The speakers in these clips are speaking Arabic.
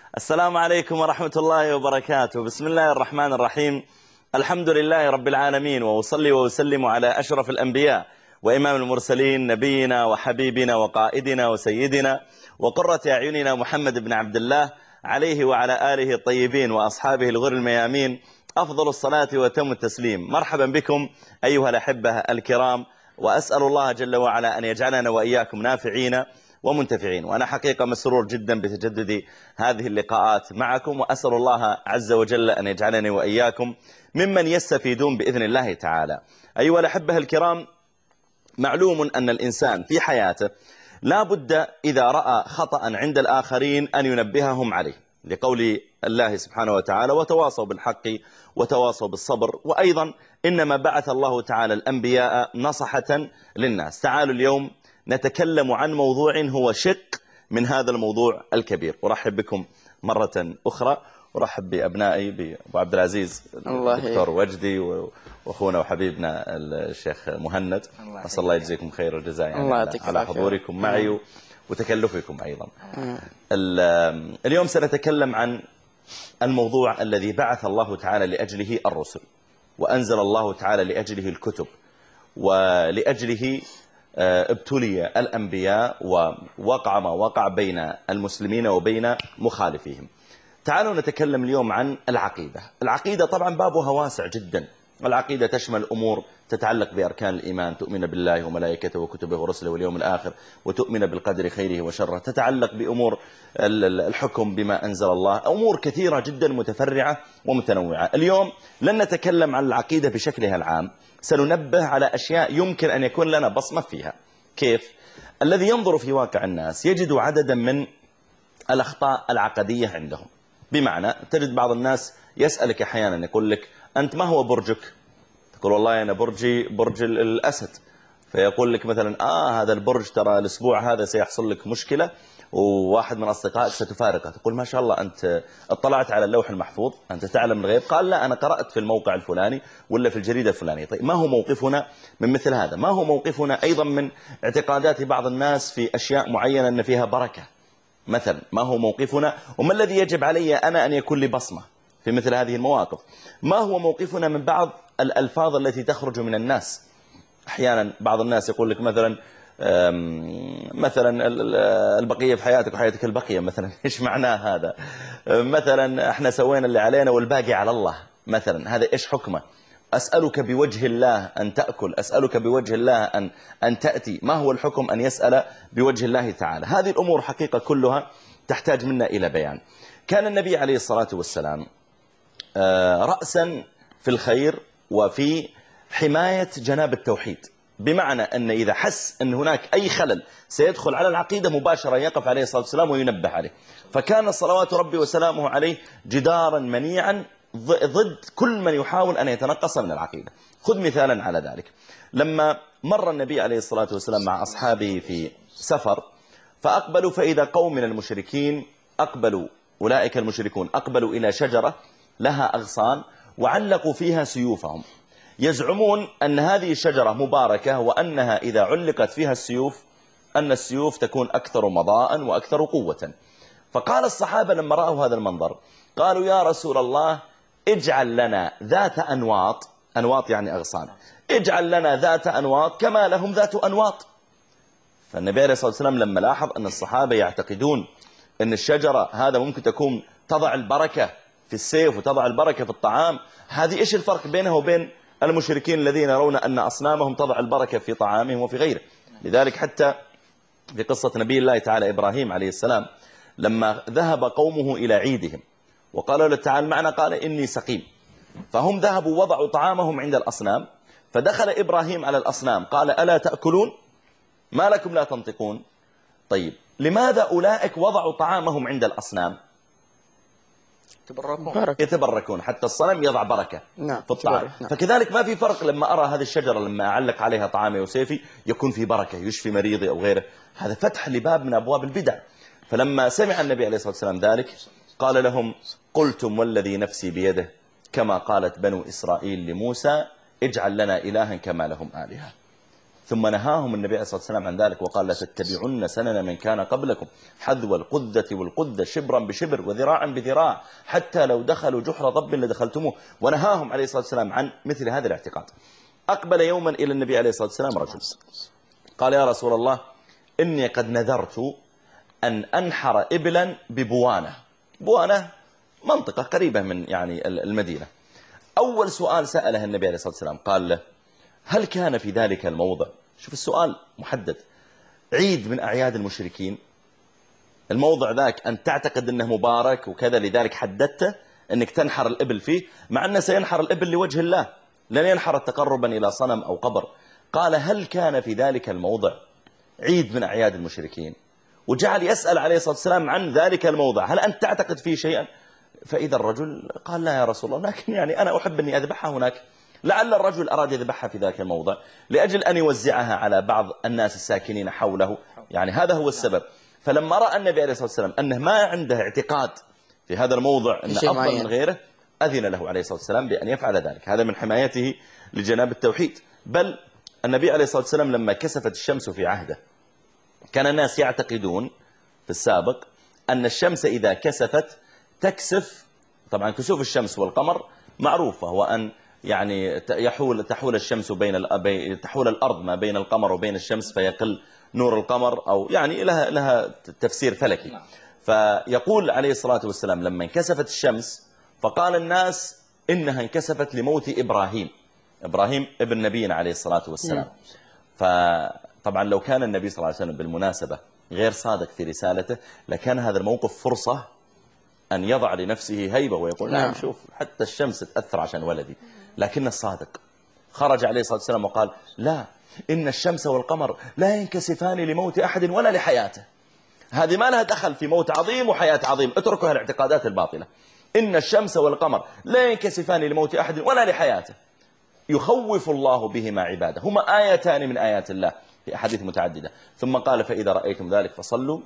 السلام عليكم ورحمة الله وبركاته. بسم الله الرحمن الرحيم. الحمد لله رب العالمين، وأصلي وأسلم على أشرف الأنبياء وإمام المرسلين، نبينا وحبيبنا وقائدنا وسيدنا وقرة أعيننا محمد بن عبد الله، عليه وعلى آله الطيبين وأصحابه الغر الميامين أفضل الصلاة وتم التسليم. مرحبا بكم أيها الأحبة الكرام، وأسأل الله جل وعلا أن يجعلنا وإياكم نافعين ومنتفعين. وأنا حقيقة مسرور جدا بتجدد هذه اللقاءات معكم، وأسأل الله عز وجل أن يجعلني وإياكم ممن يستفيدون بإذن الله تعالى. أيها الأحبة الكرام، معلوم أن الإنسان في حياته لا بد إذا رأى خطأ عند الآخرين أن ينبههم عليه، لقول الله سبحانه وتعالى: وتواصوا بالحق وتواصوا بالصبر. وأيضا إنما بعث الله تعالى الأنبياء نصحة للناس. تعالوا اليوم نتكلم عن موضوع هو شق من هذا الموضوع الكبير. أرحب بكم مرة أخرى، أرحب بأبنائي، بأبو عبد العزيز الدكتور وجدي، وأخونا وحبيبنا الشيخ مهند. أسأل الله يجزيكم خير الجزاء على حضوركم معي وتكلفكم أيضا. اليوم سنتكلم عن الموضوع الذي بعث الله تعالى لأجله الرسل، وأنزل الله تعالى لأجله الكتب، ولأجله ابتلي الأنبياء، ووقع ما وقع بين المسلمين وبين مخالفيهم. تعالوا نتكلم اليوم عن العقيدة. العقيدة طبعا بابها واسع جدا. العقيدة تشمل أمور تتعلق بأركان الإيمان، تؤمن بالله وملائكته وكتبه ورسله واليوم الآخر، وتؤمن بالقدر خيره وشره. تتعلق بأمور الحكم بما أنزل الله، أمور كثيرة جدا متفرعة ومتنوعة. اليوم لن نتكلم عن العقيدة بشكلها العام، سننبه على أشياء يمكن أن يكون لنا بصمة فيها. كيف؟ الذي ينظر في واقع الناس يجد عددا من الأخطاء العقدية عندهم. بمعنى تجد بعض الناس يسألك أحيانا، يقول لك: أنت ما هو برجك؟ تقول: والله أنا برجي برج الأسد. فيقول لك مثلا: هذا البرج ترى الأسبوع هذا سيحصل لك مشكلة، وواحد من أصدقائك ستفارقه. تقول: ما شاء الله، أنت اطلعت على اللوح المحفوظ، أنت تعلم الغيب. قال: لا، أنا قرأت في الموقع الفلاني ولا في الجريدة الفلانية. طيب، ما هو موقفنا من مثل هذا؟ ما هو موقفنا أيضا من اعتقادات بعض الناس في أشياء معينة أن فيها بركة مثلا؟ ما هو موقفنا؟ وما الذي يجب علي أنا أن يكون لي بصمة في مثل هذه المواقف؟ ما هو موقفنا من بعض الألفاظ التي تخرج من الناس؟ أحيانا بعض الناس يقول لك مثلا البقية في حياتك وحياتك البقية مثلا. إيش معناه هذا؟ مثلا احنا سوينا اللي علينا والباقي على الله مثلا. هذا إيش حكمه؟ أسألك بوجه الله أن تأكل، أسألك بوجه الله أن تأتي. ما هو الحكم أن يسأل بوجه الله تعالى؟ هذه الأمور حقيقة كلها تحتاج منا إلى بيان. كان النبي عليه الصلاة والسلام رأسا في الخير وفي حماية جناب التوحيد، بمعنى أن إذا حس أن هناك أي خلل سيدخل على العقيدة مباشرة يقف عليه الصلاة والسلام وينبه عليه. فكان صلوات ربي وسلامه عليه جدارا منيعا ضد كل من يحاول أن يتنقص من العقيدة. خذ مثالا على ذلك. لما مر النبي عليه الصلاة والسلام مع أصحابه في سفر، فأقبلوا فإذا قوم من المشركين أقبلوا، أولئك المشركون أقبلوا إلى شجرة لها أغصان وعلقوا فيها سيوفهم، يزعمون أن هذه الشجرة مباركة، وأنها إذا علقت فيها السيوف أن السيوف تكون أكثر مضاء وأكثر قوة. فقال الصحابة لما رأوا هذا المنظر قالوا: يا رسول الله، اجعل لنا ذات أنواط، أنواط يعني أغصان، اجعل لنا ذات أنواط كما لهم ذات أنواط. فالنبي عليه الصلاة والسلام لما لاحظ أن الصحابة يعتقدون أن الشجرة هذا ممكن تكون تضع البركة في السيف وتضع البركة في الطعام، هذه إيش الفرق بينه وبين المشركين الذين يرون أن أصنامهم تضع البركة في طعامهم وفي غيره؟ لذلك حتى في قصة نبي الله تعالى إبراهيم عليه السلام لما ذهب قومه إلى عيدهم وقالوا له: تعال معنا، قال: إني سقيم. فهم ذهبوا وضعوا طعامهم عند الأصنام، فدخل إبراهيم على الأصنام قال: ألا تأكلون؟ ما لكم لا تنطقون؟ طيب، لماذا أولئك وضعوا طعامهم عند الأصنام؟ يتبركون، حتى الصنم يضع بركة في الطعام. فكذلك ما في فرق لما أرى هذه الشجرة لما أعلق عليها طعامي وسيفي يكون في بركة، يشفي مريضي أو غيره. هذا فتح لباب من أبواب البدع. فلما سمع النبي عليه الصلاة والسلام ذلك قال لهم: قلتم والذي نفسي بيده كما قالت بنو إسرائيل لموسى: اجعل لنا إلها كما لهم آلهة. ثم نهاهم النبي عليه الصلاة والسلام عن ذلك وقال لا تتبعن سنن من كان قبلكم حذو القذة والقذة شبرا بشبر وذراعا بذراع حتى لو دخلوا جحر ضب لدخلتموه. ونهاهم عليه الصلاة والسلام عن مثل هذا الاعتقاد. أقبل يوما إلى النبي عليه الصلاة والسلام رجل قال يا رسول الله إني قد نذرت أن أنحر إبلا ببوانة. بوانة منطقة قريبة من يعني المدينة. أول سؤال سأله النبي عليه الصلاة والسلام قال له هل كان في ذلك الموضع، شوف السؤال محدد، عيد من أعياد المشركين؟ الموضع ذاك أن تعتقد أنه مبارك وكذا لذلك حددته أنك تنحر الإبل فيه، مع أنه سينحر الإبل لوجه الله لن ينحر تقربا إلى صنم أو قبر. قال هل كان في ذلك الموضع عيد من أعياد المشركين؟ وجعل يسأل عليه الصلاة والسلام عن ذلك الموضع، هل أنت تعتقد فيه شيئا؟ فإذا الرجل قال لا يا رسول الله، لكن يعني أنا أحب أني أذبحها هناك. لعل الرجل أراد يذبحها في ذاك الموضع لأجل أن يوزعها على بعض الناس الساكنين حوله، يعني هذا هو السبب. فلما رأى النبي عليه الصلاة والسلام أنه ما عنده اعتقاد في هذا الموضع أنه أفضل من غيره، أذن له عليه الصلاة والسلام بأن يفعل ذلك. هذا من حمايته لجناب التوحيد. بل النبي عليه الصلاة والسلام لما كسفت الشمس في عهده كان الناس يعتقدون في السابق أن الشمس إذا كسفت تكسف، طبعا كسوف الشمس والقمر معروفة، وأن يعني تحول الشمس تحول الأرض ما بين القمر وبين الشمس فيقل نور القمر، أو يعني لها تفسير فلكي. فيقول عليه الصلاة والسلام لما انكسفت الشمس فقال الناس إنها انكسفت لموت إبراهيم ابن نبينا عليه الصلاة والسلام. فطبعا لو كان النبي صلى الله عليه وسلم بالمناسبة غير صادق في رسالته لكان هذا الموقف فرصة أن يضع لنفسه هيبة ويقول نعم شوف حتى الشمس تأثر عشان ولدي. لكن الصادق خرج عليه الصلاة والسلام وقال لا، إن الشمس والقمر لا ينكسفان لموت أحد ولا لحياته. هذه ما لها دخل في موت عظيم وحياة عظيم، اتركوا الاعتقادات الباطلة. إن الشمس والقمر لا ينكسفان لموت أحد ولا لحياته، يخوف الله بهما عباده، هما آيتان من آيات الله في أحاديث متعددة. ثم قال فإذا رأيتم ذلك فصلوا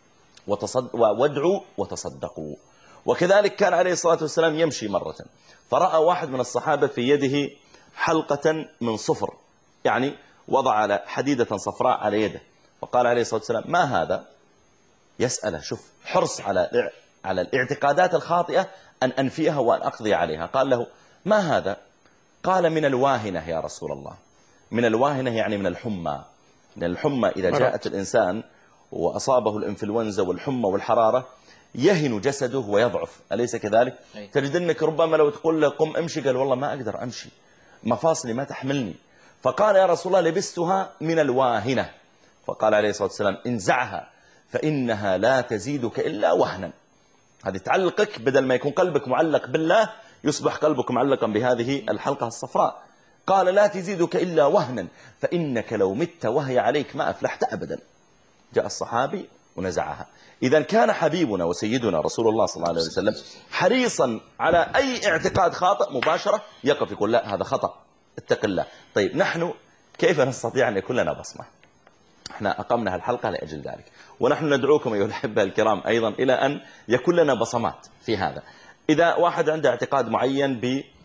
وادعوا وتصدقوا. وكذلك كان عليه الصلاة والسلام يمشي مرة فرأى واحد من الصحابة في يده حلقة من صفر، يعني وضع على حديدة صفراء على يده، فقال عليه الصلاة والسلام ما هذا؟ يسأله، شوف حرص على الاعتقادات الخاطئة أن أنفيها وأن أقضي عليها. قال له ما هذا؟ قال من الواهنة يا رسول الله. من الواهنة يعني من الحمى. من الحمى إذا جاءت الإنسان وأصابه الإنفلونزا والحمى والحرارة يهن جسده ويضعف، أليس كذلك؟ تجد أنك ربما لو تقول له قم امشي قال والله ما أقدر أمشي، مفاصلي ما تحملني. فقال يا رسول الله لبستها من الواهنة. فقال عليه الصلاة والسلام انزعها فإنها لا تزيدك إلا وهنا. هذه تعلقك، بدل ما يكون قلبك معلق بالله يصبح قلبك معلقا بهذه الحلقة الصفراء. قال لا تزيدك إلا وهنا فإنك لو مت وهي عليك ما أفلحت أبدا. جاء الصحابي ونزعها. إذا كان حبيبنا وسيدنا رسول الله صلى الله عليه وسلم حريصا على أي اعتقاد خاطئ مباشرة يقف يقول لا هذا خطأ اتق الله. طيب نحن كيف نستطيع أن يكون لنا بصمة؟ احنا أقمنا الحلقة لأجل ذلك، ونحن ندعوكم أيها الأحبة الكرام أيضا إلى أن يكون لنا بصمات في هذا. إذا واحد عنده اعتقاد معين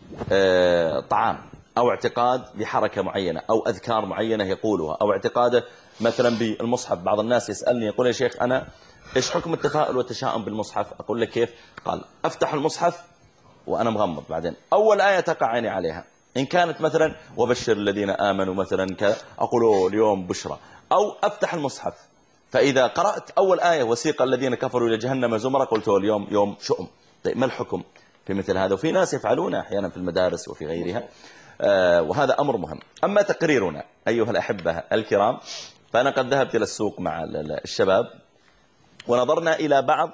بطعام أو اعتقاد بحركة معينة أو أذكار معينة يقولها أو اعتقاده مثلا بالمصحف، بعض الناس يسألني يقول يا شيخ أنا إيش حكم التفاؤل والتشاؤم بالمصحف؟ أقول لك كيف؟ قال أفتح المصحف وأنا مغمض، بعدين أول آية تقع عيني عليها إن كانت مثلا وبشر الذين آمنوا مثلا أقول اليوم بشرى، أو أفتح المصحف فإذا قرأت أول آية وسيق الذين كفروا إلى جهنم زمرا قلت اليوم يوم شؤم. طيب ما الحكم في مثل هذا؟ وفي ناس يفعلون أحيانا في المدارس وفي غيرها، وهذا أمر مهم. أما تقريرنا أيها الأحبة الكرام، فأنا قد ذهبت إلى السوق مع الشباب ونظرنا إلى بعض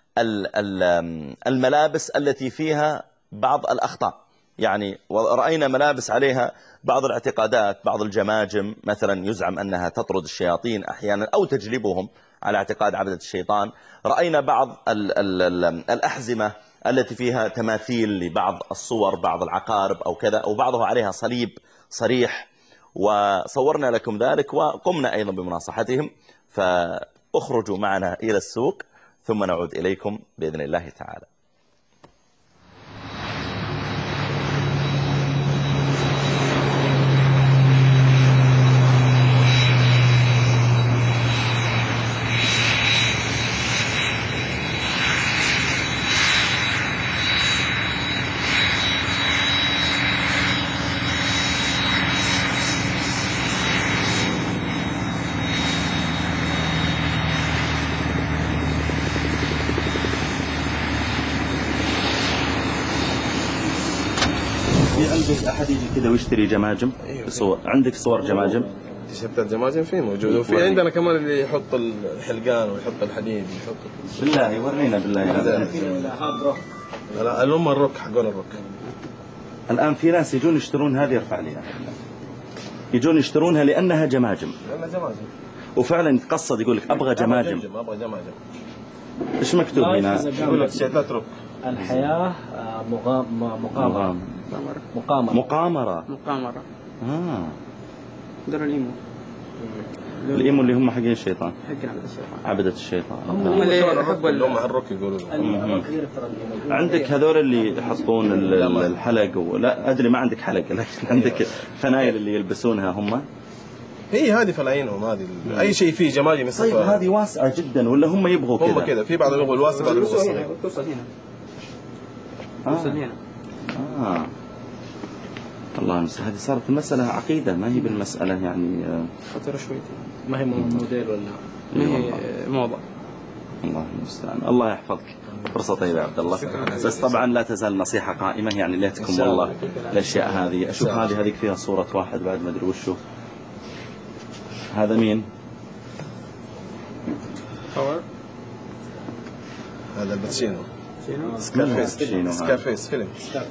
الملابس التي فيها بعض الأخطاء، يعني ورأينا ملابس عليها بعض الاعتقادات، بعض الجماجم مثلا يزعم أنها تطرد الشياطين أحيانا أو تجلبهم على اعتقاد عبدة الشيطان. رأينا بعض الأحزمة التي فيها تماثيل لبعض الصور، بعض العقارب أو كذا، أو بعضها عليها صليب صريح، وصورنا لكم ذلك وقمنا أيضا بمناصحتهم. فأخرجوا معنا إلى السوق ثم نعود إليكم بإذن الله تعالى. في عندك أحد يجي كذا ويشتري جماجم؟ صور عندك صور جماجم؟ تيشيرتات جماجم في موجود، وفي عندنا كمان اللي يحط الحلقان ويحط الحديد يحط. بالله ورينا بالله. لا الأم الروك حقون الروك. الآن في ناس يجون يشترون هذه، يرفع لي يجون يشترونها لأنها جماجم. لأنها جماجم. وفعلا يتقصد يقول لك أبغى جماجم. أبغى جماجم. إيش مكتوب هنا؟ يقول لك تيشيرتات روك. الحياة مقامرة. مقامرة. دور الإيمو. الإيمو اللي هم حقين الشيطان. حقين عبد الشيطان. عبدة الشيطان. هم اللي يحبوا اللي هم الروك يقولوا. عندك هذول اللي يحطون الحلق ولا أدري ما عندك حلق، لكن عندك فنايل اللي يلبسونها هم. هي هذه فلاينهم هذه أي شيء فيه جماجم. طيب هذه واسعة جدا ولا هم يبغوا كذا؟ هم كذا، في بعض يبغوا الواسع بعض يبغوا الصغير. توصل هنا. توصل هنا. الله المستعان. هذه صارت المسألة عقيدة، ما هي بالمسألة يعني خطيرة شويتين. ما هي موديل ولا ما هي موضة. الله المستعان. الله يحفظك. فرصة طيبة يا عبد الله. بس طبعا لا تزال نصيحة قائمة، يعني ليتكم والله الأشياء هذه. أشوف هذيك فيها صورة واحد بعد ما أدري وشو. هذا مين؟ هذا الباتشينو. سكارفيس فيلم.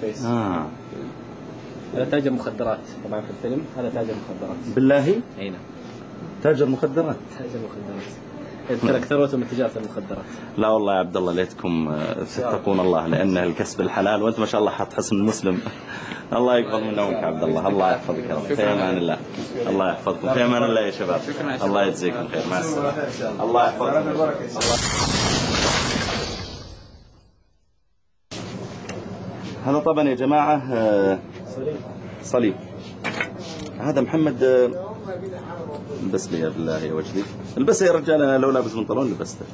هذا تاجر مخدرات طبعا في الفيلم. هذا تاجر مخدرات. بالله؟ اي نعم. تاجر مخدرات. تاجر مخدرات. يترك ثروته من تجارة المخدرات. لا والله يا عبد الله ليتكم تتقون الله، لأن الكسب الحلال، وأنت ما شاء الله حط حسن المسلم. الله يقبل منا ومنك عبد الله. الله يحفظك يا رب. في أمان الله. الله يحفظكم. في أمان الله يا شباب. الله يجزيكم خير. مع السلامة. الله يحفظكم. هذا طبعا يا جماعة صليب. هذا محمد البس لي بالله يا وجدي. البسه يا رجال، أنا لو لابس بنطلون لبسته.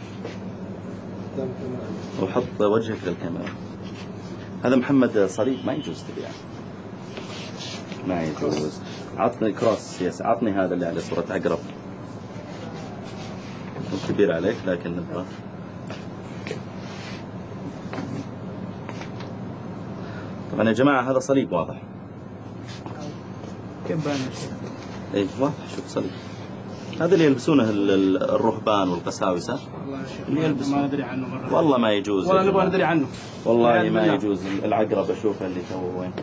وحط وجهك للكاميرا. هذا محمد صليب، ما يجوز تبيع، ما يجوز. عطني كروس يس، عطني هذا اللي عليه صورة عقرب. كبير عليك لكن نبغى. طبعا يا جماعة هذا صليب واضح. كيف باين؟ اي واضح، شوف صليب. هذا اللي يلبسونه الرهبان والقساوسة. اللي يلبسونه. ما ادري عنه مرة. والله ما يجوز. ولا نبغى ندري عنه. والله ما يجوز. العقرب اشوفه اللي تو وين.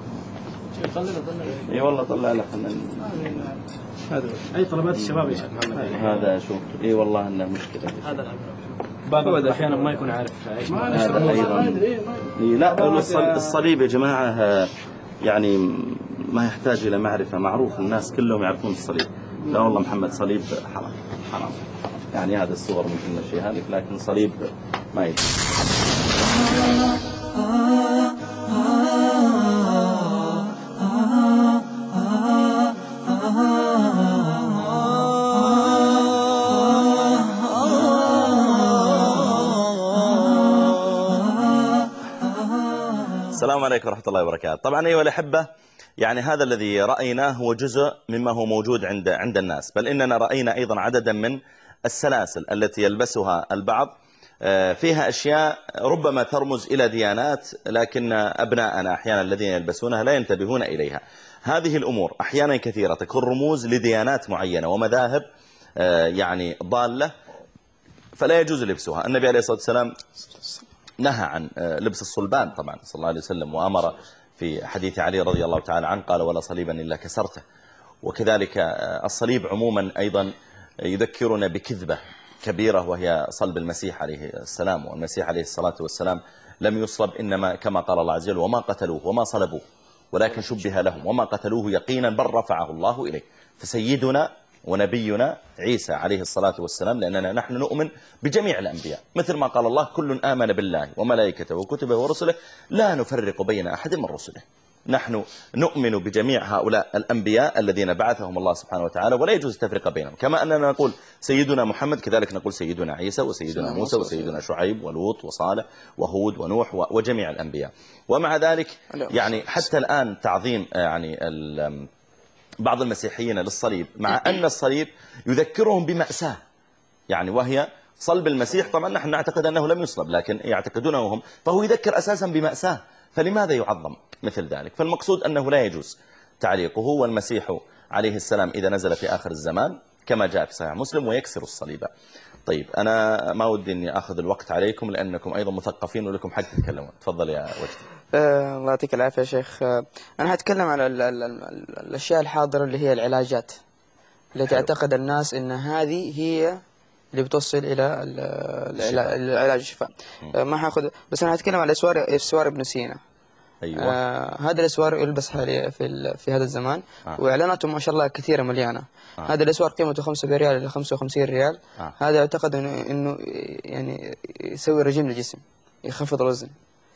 اي والله طلع له. هذا اي طلبات الشباب يا شيخ محمد. هذا شوف. اي والله انه مشكلة. هذا بعض احيانا ما يكون عارف ايش هذا ايضا. لا الصليب يا جماعة يعني ما يحتاج إلى معرفة، معروف الناس كلهم يعرفون الصليب. لا والله محمد صليب حرام حرام. يعني هذا الصور ممكن نشيها لك، لكن صليب ما يجوز. السلام عليكم ورحمة الله وبركاته. طبعا أيها الأحبة، يعني هذا الذي رأيناه هو جزء مما هو موجود عند الناس، بل إننا رأينا أيضا عددا من السلاسل التي يلبسها البعض، فيها أشياء ربما ترمز إلى ديانات، لكن أبناءنا أحيانا الذين يلبسونها لا ينتبهون إليها. هذه الأمور أحيانا كثيرة تكون رموز لديانات معينة ومذاهب يعني ضالة، فلا يجوز لبسها. النبي عليه الصلاة والسلام نهى عن لبس الصلبان طبعا صلى الله عليه وسلم، وأمر في حديث علي رضي الله تعالى عنه قال: ولا صليبا إلا كسرته. وكذلك الصليب عموما أيضا يذكرنا بكذبة كبيرة، وهي صلب المسيح عليه السلام. والمسيح عليه الصلاة والسلام لم يصلب، إنما كما قال الله عز وجل: وما قتلوه وما صلبوه ولكن شبه لهم وما قتلوه يقينا بل رفعه الله إليه. فسيدنا ونبينا عيسى عليه الصلاة والسلام، لأننا نحن نؤمن بجميع الأنبياء، مثل ما قال الله: كل آمن بالله وملائكته وكتبه ورسله لا نفرق بين أحد من رسله. نحن نؤمن بجميع هؤلاء الأنبياء الذين بعثهم الله سبحانه وتعالى، ولا يجوز التفرقة بينهم. كما أننا نقول سيدنا محمد، كذلك نقول سيدنا عيسى وسيدنا موسى وسيدنا شعيب ولوط وصالح وهود ونوح وجميع الأنبياء. ومع ذلك يعني حتى الآن تعظيم يعني بعض المسيحيين للصليب، مع أن الصليب يذكرهم بمأساة، يعني وهي صلب المسيح. طبعا نحن نعتقد أنه لم يصلب، لكن يعتقدونه هم، فهو يذكر أساسا بمأساة. فلماذا يعظم؟ مثل ذلك. فالمقصود أنه لا يجوز تعليقه. والمسيح عليه السلام إذا نزل في آخر الزمان كما جاء في صحيح مسلم ويكسر الصليب. طيب أنا ما ودي أني أخذ الوقت عليكم لأنكم أيضا مثقفين ولكم حق تتكلمون. تفضل يا وجدي. الله يعطيك العافية يا شيخ. أنا هتكلم على الأشياء الحاضرة اللي هي العلاجات التي تعتقد الناس أن هذه هي اللي بتوصل إلى العلاج الشفاء. ما هاخذ، بس أنا هتكلم على إسوار ابن سينا. أيوة. هذا الإسوار يلبس حاليا في هذا الزمان. وإعلاناته ما شاء الله كثيرة مليانة. هذا الإسوار قيمته 5 ريال إلى 55 ريال. هذا يعتقد إنه يعني يسوي رجيم للجسم، يخفض الوزن.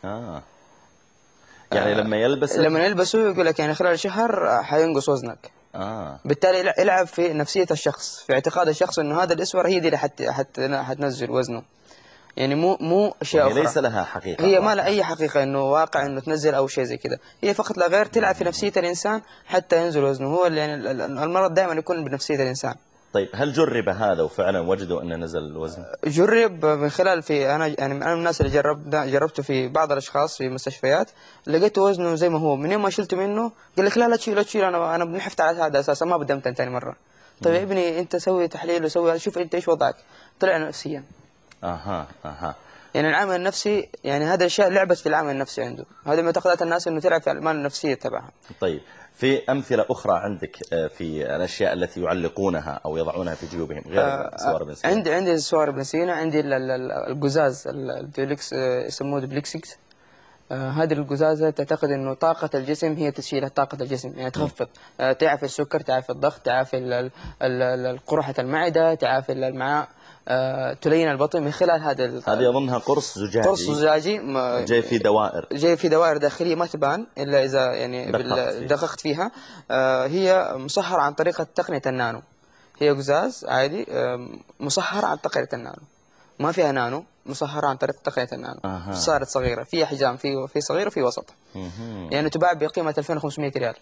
يعني لما يلبسه يقول لك يعني خلال شهر حينقص وزنك. بالتالي يلعب في نفسية الشخص، في اعتقاد الشخص إنه هذا الإسور هي دي اللي حتنزل وزنه. يعني مو أشياء أخرى. ليس لها حقيقة. هي ما لها أي حقيقة إنه واقع إنه تنزل أو شيء زي كذا. هي فقط لا غير تلعب في نفسية الإنسان حتى ينزل وزنه. هو يعني المرض دائما يكون بنفسية الإنسان. طيب هل جرب هذا وفعلا وجدوا أنه نزل الوزن؟ جرب من خلال أنا من الناس اللي جربته في بعض الأشخاص في مستشفيات، لقيت وزنه زي ما هو. من يوم ما شلته منه قال لك لا تشيل أنا بنحفت على هذا أساسا ما بدي أمتن ثاني مرة. طيب يا ابني أنت سوي تحليل وسوي شوف أنت إيش وضعك. طلع نفسيا. يعني العامل النفسي، يعني هذا الشيء لعبت في العامل النفسي عنده. هذه معتقدات الناس إنه تلعب في الأعمال النفسية تبعها. طيب في أمثلة أخرى عندك في الأشياء التي يعلقونها أو يضعونها في جيوبهم غير سوار ابن سينا؟ عندي سوار ابن سينا، عندي القزاز الديوليكس يسموه دبليكسيكس. هذه القزازة تعتقد إنه طاقة الجسم هي تشيل طاقة الجسم، يعني تخفض، تعافي السكر، تعافي الضغط، تعافي قرحة المعدة، تعافي الأمعاء، تلين البطن من خلال هذه أظنها قرص زجاجي جاي في دوائر داخلية ما تبان إلا إذا يعني دققت فيها. هي مسحرة عن طريقة تقنية النانو. هي قزاز عادي مسحرة عن تقنية النانو، ما فيها نانو، مسحرة عن طريق تقنية النانو. صارت صغيرة، فيها حجام، في صغير وفي وسط. يعني تباع بقيمة 2500 ريال.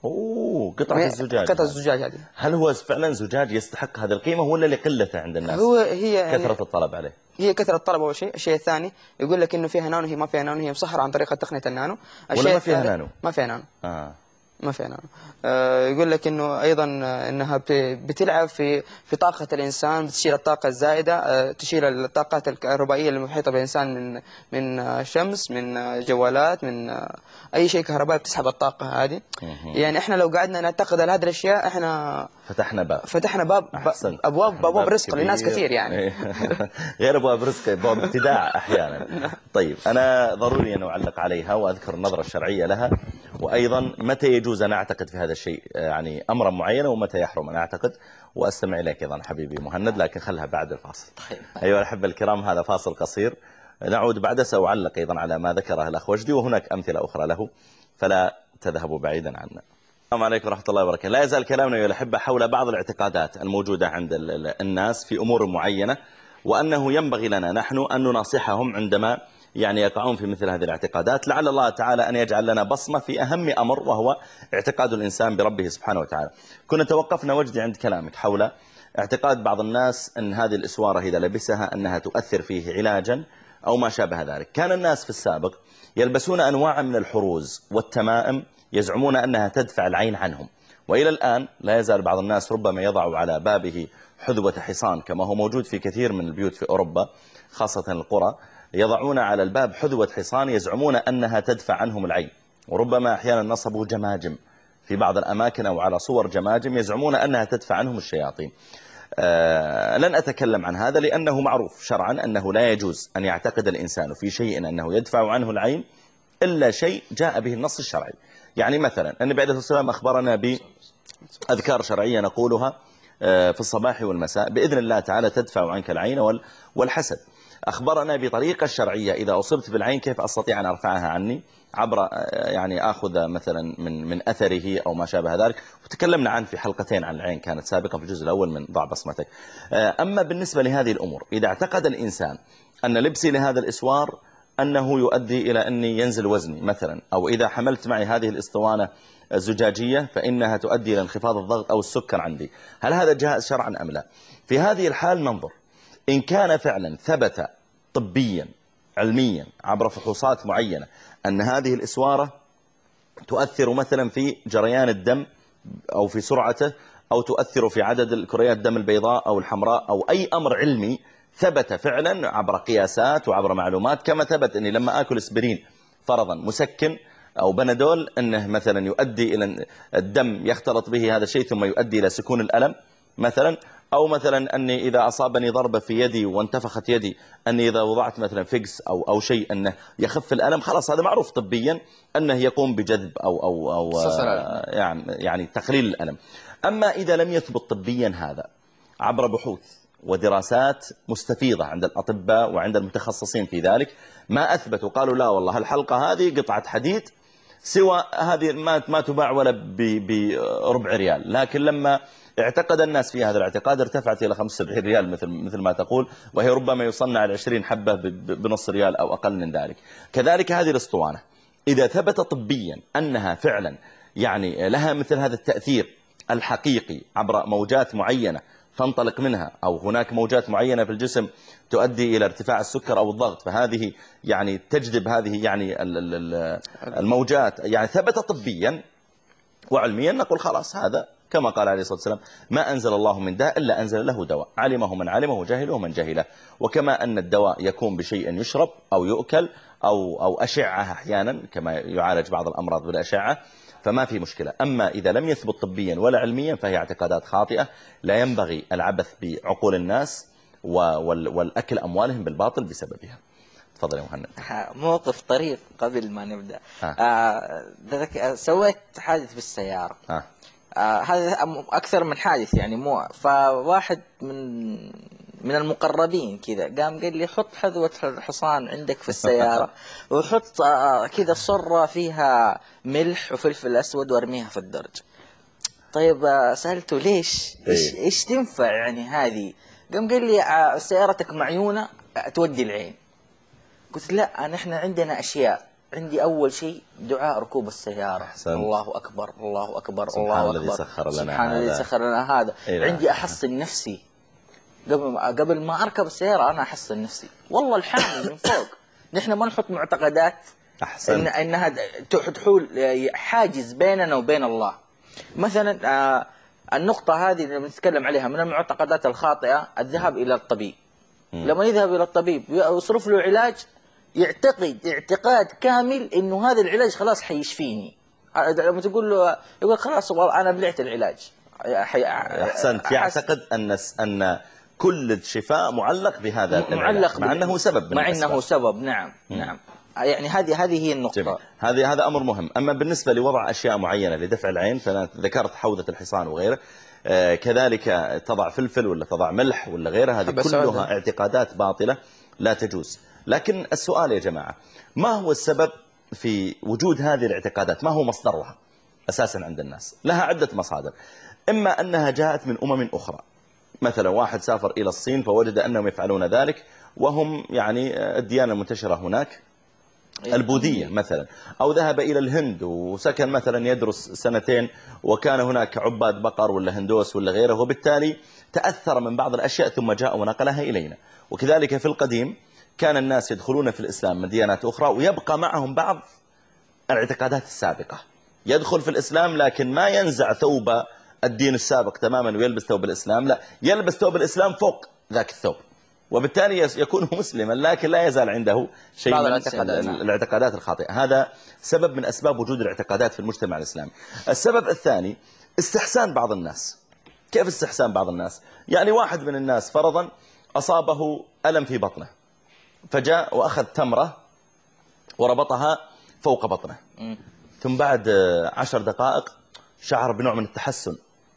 قطعة الزجاج. قطعة الزجاج هذه. هل هو فعلا زجاج يستحق هذه القيمة ولا لقلته عند الناس؟ هي كثرة الطلب عليه. هي كثرة الطلب أول شيء. الشيء الثاني يقول لك إنه فيها نانو، هي ما فيها نانو، هي مسحرة عن طريقة تقنية النانو. ولا ما فيها نانو؟ ما فيها نانو. ما في نانو. يقول لك انه ايضا انها بتلعب في طاقه الانسان، بتشيل الطاقه الزائده، تشيل الطاقات الكهربائيه المحيطه بالانسان من شمس، من جوالات، من اي شيء كهربائي بتسحب الطاقه هذه. يعني احنا لو قعدنا نعتقد على هذه الاشياء احنا فتحنا باب ابواب رزق لناس كثير يعني. غير ابواب رزق، ابواب ابتداع احيانا. طيب انا ضروري ان اعلق عليها واذكر النظره الشرعيه لها، وايضا متى يجوز ان اعتقد في هذا الشيء يعني امرا معينا ومتى يحرم ان اعتقد. واستمع اليك ايضا حبيبي مهند، لكن خلها بعد الفاصل. ايها الاحبه الكرام، هذا فاصل قصير، نعود بعد. ساعلق ايضا على ما ذكره الاخ وجدي وهناك امثله اخرى له، فلا تذهبوا بعيدا عنا. السلام عليكم ورحمة الله وبركاته. لا يزال كلامنا أيها الأحبة حول بعض الاعتقادات الموجودة عند الناس في أمور معينة، وأنه ينبغي لنا نحن أن نناصحهم عندما يعني يقعون في مثل هذه الاعتقادات، لعل الله تعالى أن يجعل لنا بصمة في أهم أمر، وهو اعتقاد الإنسان بربه سبحانه وتعالى. كنا توقفنا وجدي عند كلامك حول اعتقاد بعض الناس أن هذه الإسوارة إذا لبسها أنها تؤثر فيه علاجا أو ما شابه ذلك. كان الناس في السابق يلبسون أنواع من الحروز والتمائم يزعمون أنها تدفع العين عنهم، وإلى الآن لا يزال بعض الناس ربما يضع على بابه حذوة حصان، كما هو موجود في كثير من البيوت في أوروبا خاصة القرى، يضعون على الباب حذوة حصان يزعمون أنها تدفع عنهم العين. وربما أحيانا نصبوا جماجم في بعض الأماكن أو على صور جماجم يزعمون أنها تدفع عنهم الشياطين. لن أتكلم عن هذا لأنه معروف شرعا أنه لا يجوز أن يعتقد الإنسان في شيء أنه يدفع عنه العين إلا شيء جاء به النص الشرعي. يعني مثلا النبي عليه الصلاة والسلام أخبرنا بأذكار شرعية نقولها في الصباح والمساء بإذن الله تعالى تدفع عنك العين والحسد. أخبرنا بطريقة شرعية إذا أصبت بالعين كيف أستطيع أن أرفعها عني عبر يعني أخذ مثلا من أثره أو ما شابه ذلك، وتكلمنا عنه في حلقتين عن العين كانت سابقا في الجزء الأول من ضع بصمتك. أما بالنسبة لهذه الأمور، إذا اعتقد الإنسان أن لبسي لهذا الإسوار أنه يؤدي إلى أني ينزل وزني مثلا، أو إذا حملت معي هذه الإسطوانة الزجاجية فإنها تؤدي إلى انخفاض الضغط أو السكر عندي، هل هذا جائز شرعا أم لا؟ في هذه الحال ننظر إن كان فعلا ثبت طبيا علميا عبر فحوصات معينة أن هذه الإسوارة تؤثر مثلا في جريان الدم أو في سرعته، أو تؤثر في عدد كريات الدم البيضاء أو الحمراء، أو أي أمر علمي ثبت فعلا عبر قياسات وعبر معلومات. كما ثبت أني لما أكل اسبرين فرضا مسكن أو بنادول أنه مثلا يؤدي إلى الدم يختلط به هذا الشيء ثم يؤدي إلى سكون الألم مثلا. أو مثلا أني إذا أصابني ضربة في يدي وانتفخت يدي أني إذا وضعت مثلا فيكس أو شيء أنه يخف الألم. خلاص هذا معروف طبيا أنه يقوم بجذب أو يعني تقليل الألم. أما إذا لم يثبت طبيا هذا عبر بحوث ودراسات مستفيضة عند الأطباء وعند المتخصصين في ذلك، ما أثبتوا قالوا لا والله الحلقة هذه قطعة حديد سوى هذه ما تباع ولا بربع ريال، لكن لما اعتقد الناس في هذا الاعتقاد ارتفعت إلى 75 ريال مثل ما تقول، وهي ربما يصنع 20 حبة بنص ريال أو أقل من ذلك. كذلك هذه الأسطوانة إذا ثبت طبيا أنها فعلا يعني لها مثل هذا التأثير الحقيقي عبر موجات معينة تنطلق منها، أو هناك موجات معينة في الجسم تؤدي إلى ارتفاع السكر أو الضغط، فهذه يعني تجذب هذه يعني الموجات، يعني ثبت طبيا وعلميا، نقول خلاص هذا كما قال عليه الصلاة والسلام ما أنزل الله من داء إلا أنزل له دواء، علمه من علمه وجهله من جهله. وكما أن الدواء يكون بشيء يشرب أو يؤكل أو أشعة أحيانا كما يعالج بعض الأمراض بالأشعة، فما في مشكلة. أما إذا لم يثبت طبيا ولا علميا فهي اعتقادات خاطئة، لا ينبغي العبث بعقول الناس والأكل أموالهم بالباطل بسببها. تفضل يا مهند. موقف طريف قبل ما نبدأ. سويت حادث بالسيارة. هذا أكثر من حادث يعني، مو فواحد من المقربين كذا قام قال لي حط حذوة الحصان عندك في السيارة وحط كذا صرة فيها ملح وفلفل أسود وارميها في الدرج. طيب سألته ليش إيش تنفع يعني هذه؟ قام قال لي سيارتك معيونة تودي العين. قلت لا نحن عندنا أشياء. عندي أول شيء دعاء ركوب السيارة. أحسنت. الله أكبر الله أكبر الله أكبر سبحان الذي سخر لنا هذا. عندي أحصن نفسي قبل ما أركب السيارة، أنا أحصن نفسي والله الحامل من فوق. نحن ما نحط معتقدات إنها تحول حاجز بيننا وبين الله. مثلا النقطة هذه اللي نتكلم عليها من المعتقدات الخاطئة الذهاب إلى الطبيب. لما يذهب إلى الطبيب ويصرف له علاج يعتقد اعتقاد كامل إنه هذا العلاج خلاص حيشفيني. لما تقول له يقول خلاص أنا بلعت العلاج. أحسنت. يعتقد أن كل الشفاء معلق بهذا العلاج مع أنه سبب. مع أنه سبب. نعم نعم. يعني هذه هي النقطة. هذا أمر مهم. أما بالنسبة لوضع أشياء معينة لدفع العين فأنا ذكرت حوضة الحصان وغيره، كذلك تضع فلفل ولا تضع ملح ولا غيره، هذه كلها اعتقادات باطلة لا تجوز. لكن السؤال يا جماعة، ما هو السبب في وجود هذه الاعتقادات؟ ما هو مصدرها أساسا عند الناس؟ لها عدة مصادر. إما أنها جاءت من أمم أخرى، مثلا واحد سافر إلى الصين فوجد أنهم يفعلون ذلك وهم يعني الديانة المنتشرة هناك البوذية مثلا، أو ذهب إلى الهند وسكن مثلا يدرس سنتين وكان هناك عباد بقر ولا هندوس ولا غيره، وبالتالي تأثر من بعض الأشياء ثم جاء ونقلها إلينا. وكذلك في القديم كان الناس يدخلون في الإسلام من ديانات أخرى ويبقى معهم بعض الاعتقادات السابقة، يدخل في الإسلام لكن ما ينزع ثوب الدين السابق تماما ويلبس ثوب الإسلام، لا، يلبس ثوب الإسلام فوق ذاك الثوب، وبالتالي يكون مسلما لكن لا يزال عنده شيء من الاعتقادات الخاطئة. هذا سبب من أسباب وجود الاعتقادات في المجتمع الإسلامي. السبب الثاني استحسان بعض الناس. كيف استحسان بعض الناس؟ يعني واحد من الناس فرضا أصابه ألم في بطنه فجاء وأخذ تمرة وربطها فوق بطنه، ثم بعد 10 دقائق شعر بنوع من التحسن،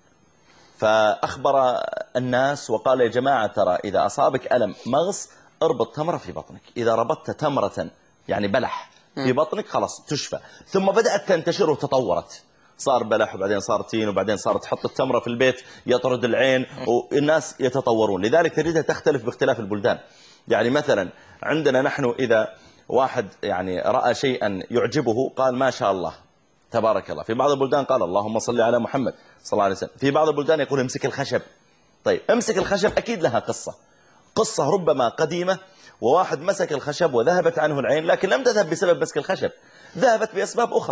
فأخبر الناس وقال يا جماعة ترى إذا أصابك ألم مغص اربط تمرة في بطنك، إذا ربطت تمرة يعني بلح في بطنك خلاص تشفى. ثم بدأت تنتشر وتطورت، صار بلح وبعدين صار تين وبعدين صارت تحط التمرة في البيت يطرد العين، والناس يتطورون. لذلك تجدها تختلف باختلاف البلدان. يعني مثلا عندنا نحن إذا واحد يعني رأى شيئا يعجبه قال ما شاء الله تبارك الله، في بعض البلدان قال اللهم صل على محمد صلى الله عليه وسلم، في بعض البلدان يقول امسك الخشب. طيب امسك الخشب أكيد لها قصة ربما قديمة، وواحد مسك الخشب وذهبت عنه العين، لكن لم تذهب بسبب مسك الخشب، ذهبت بأسباب أخرى.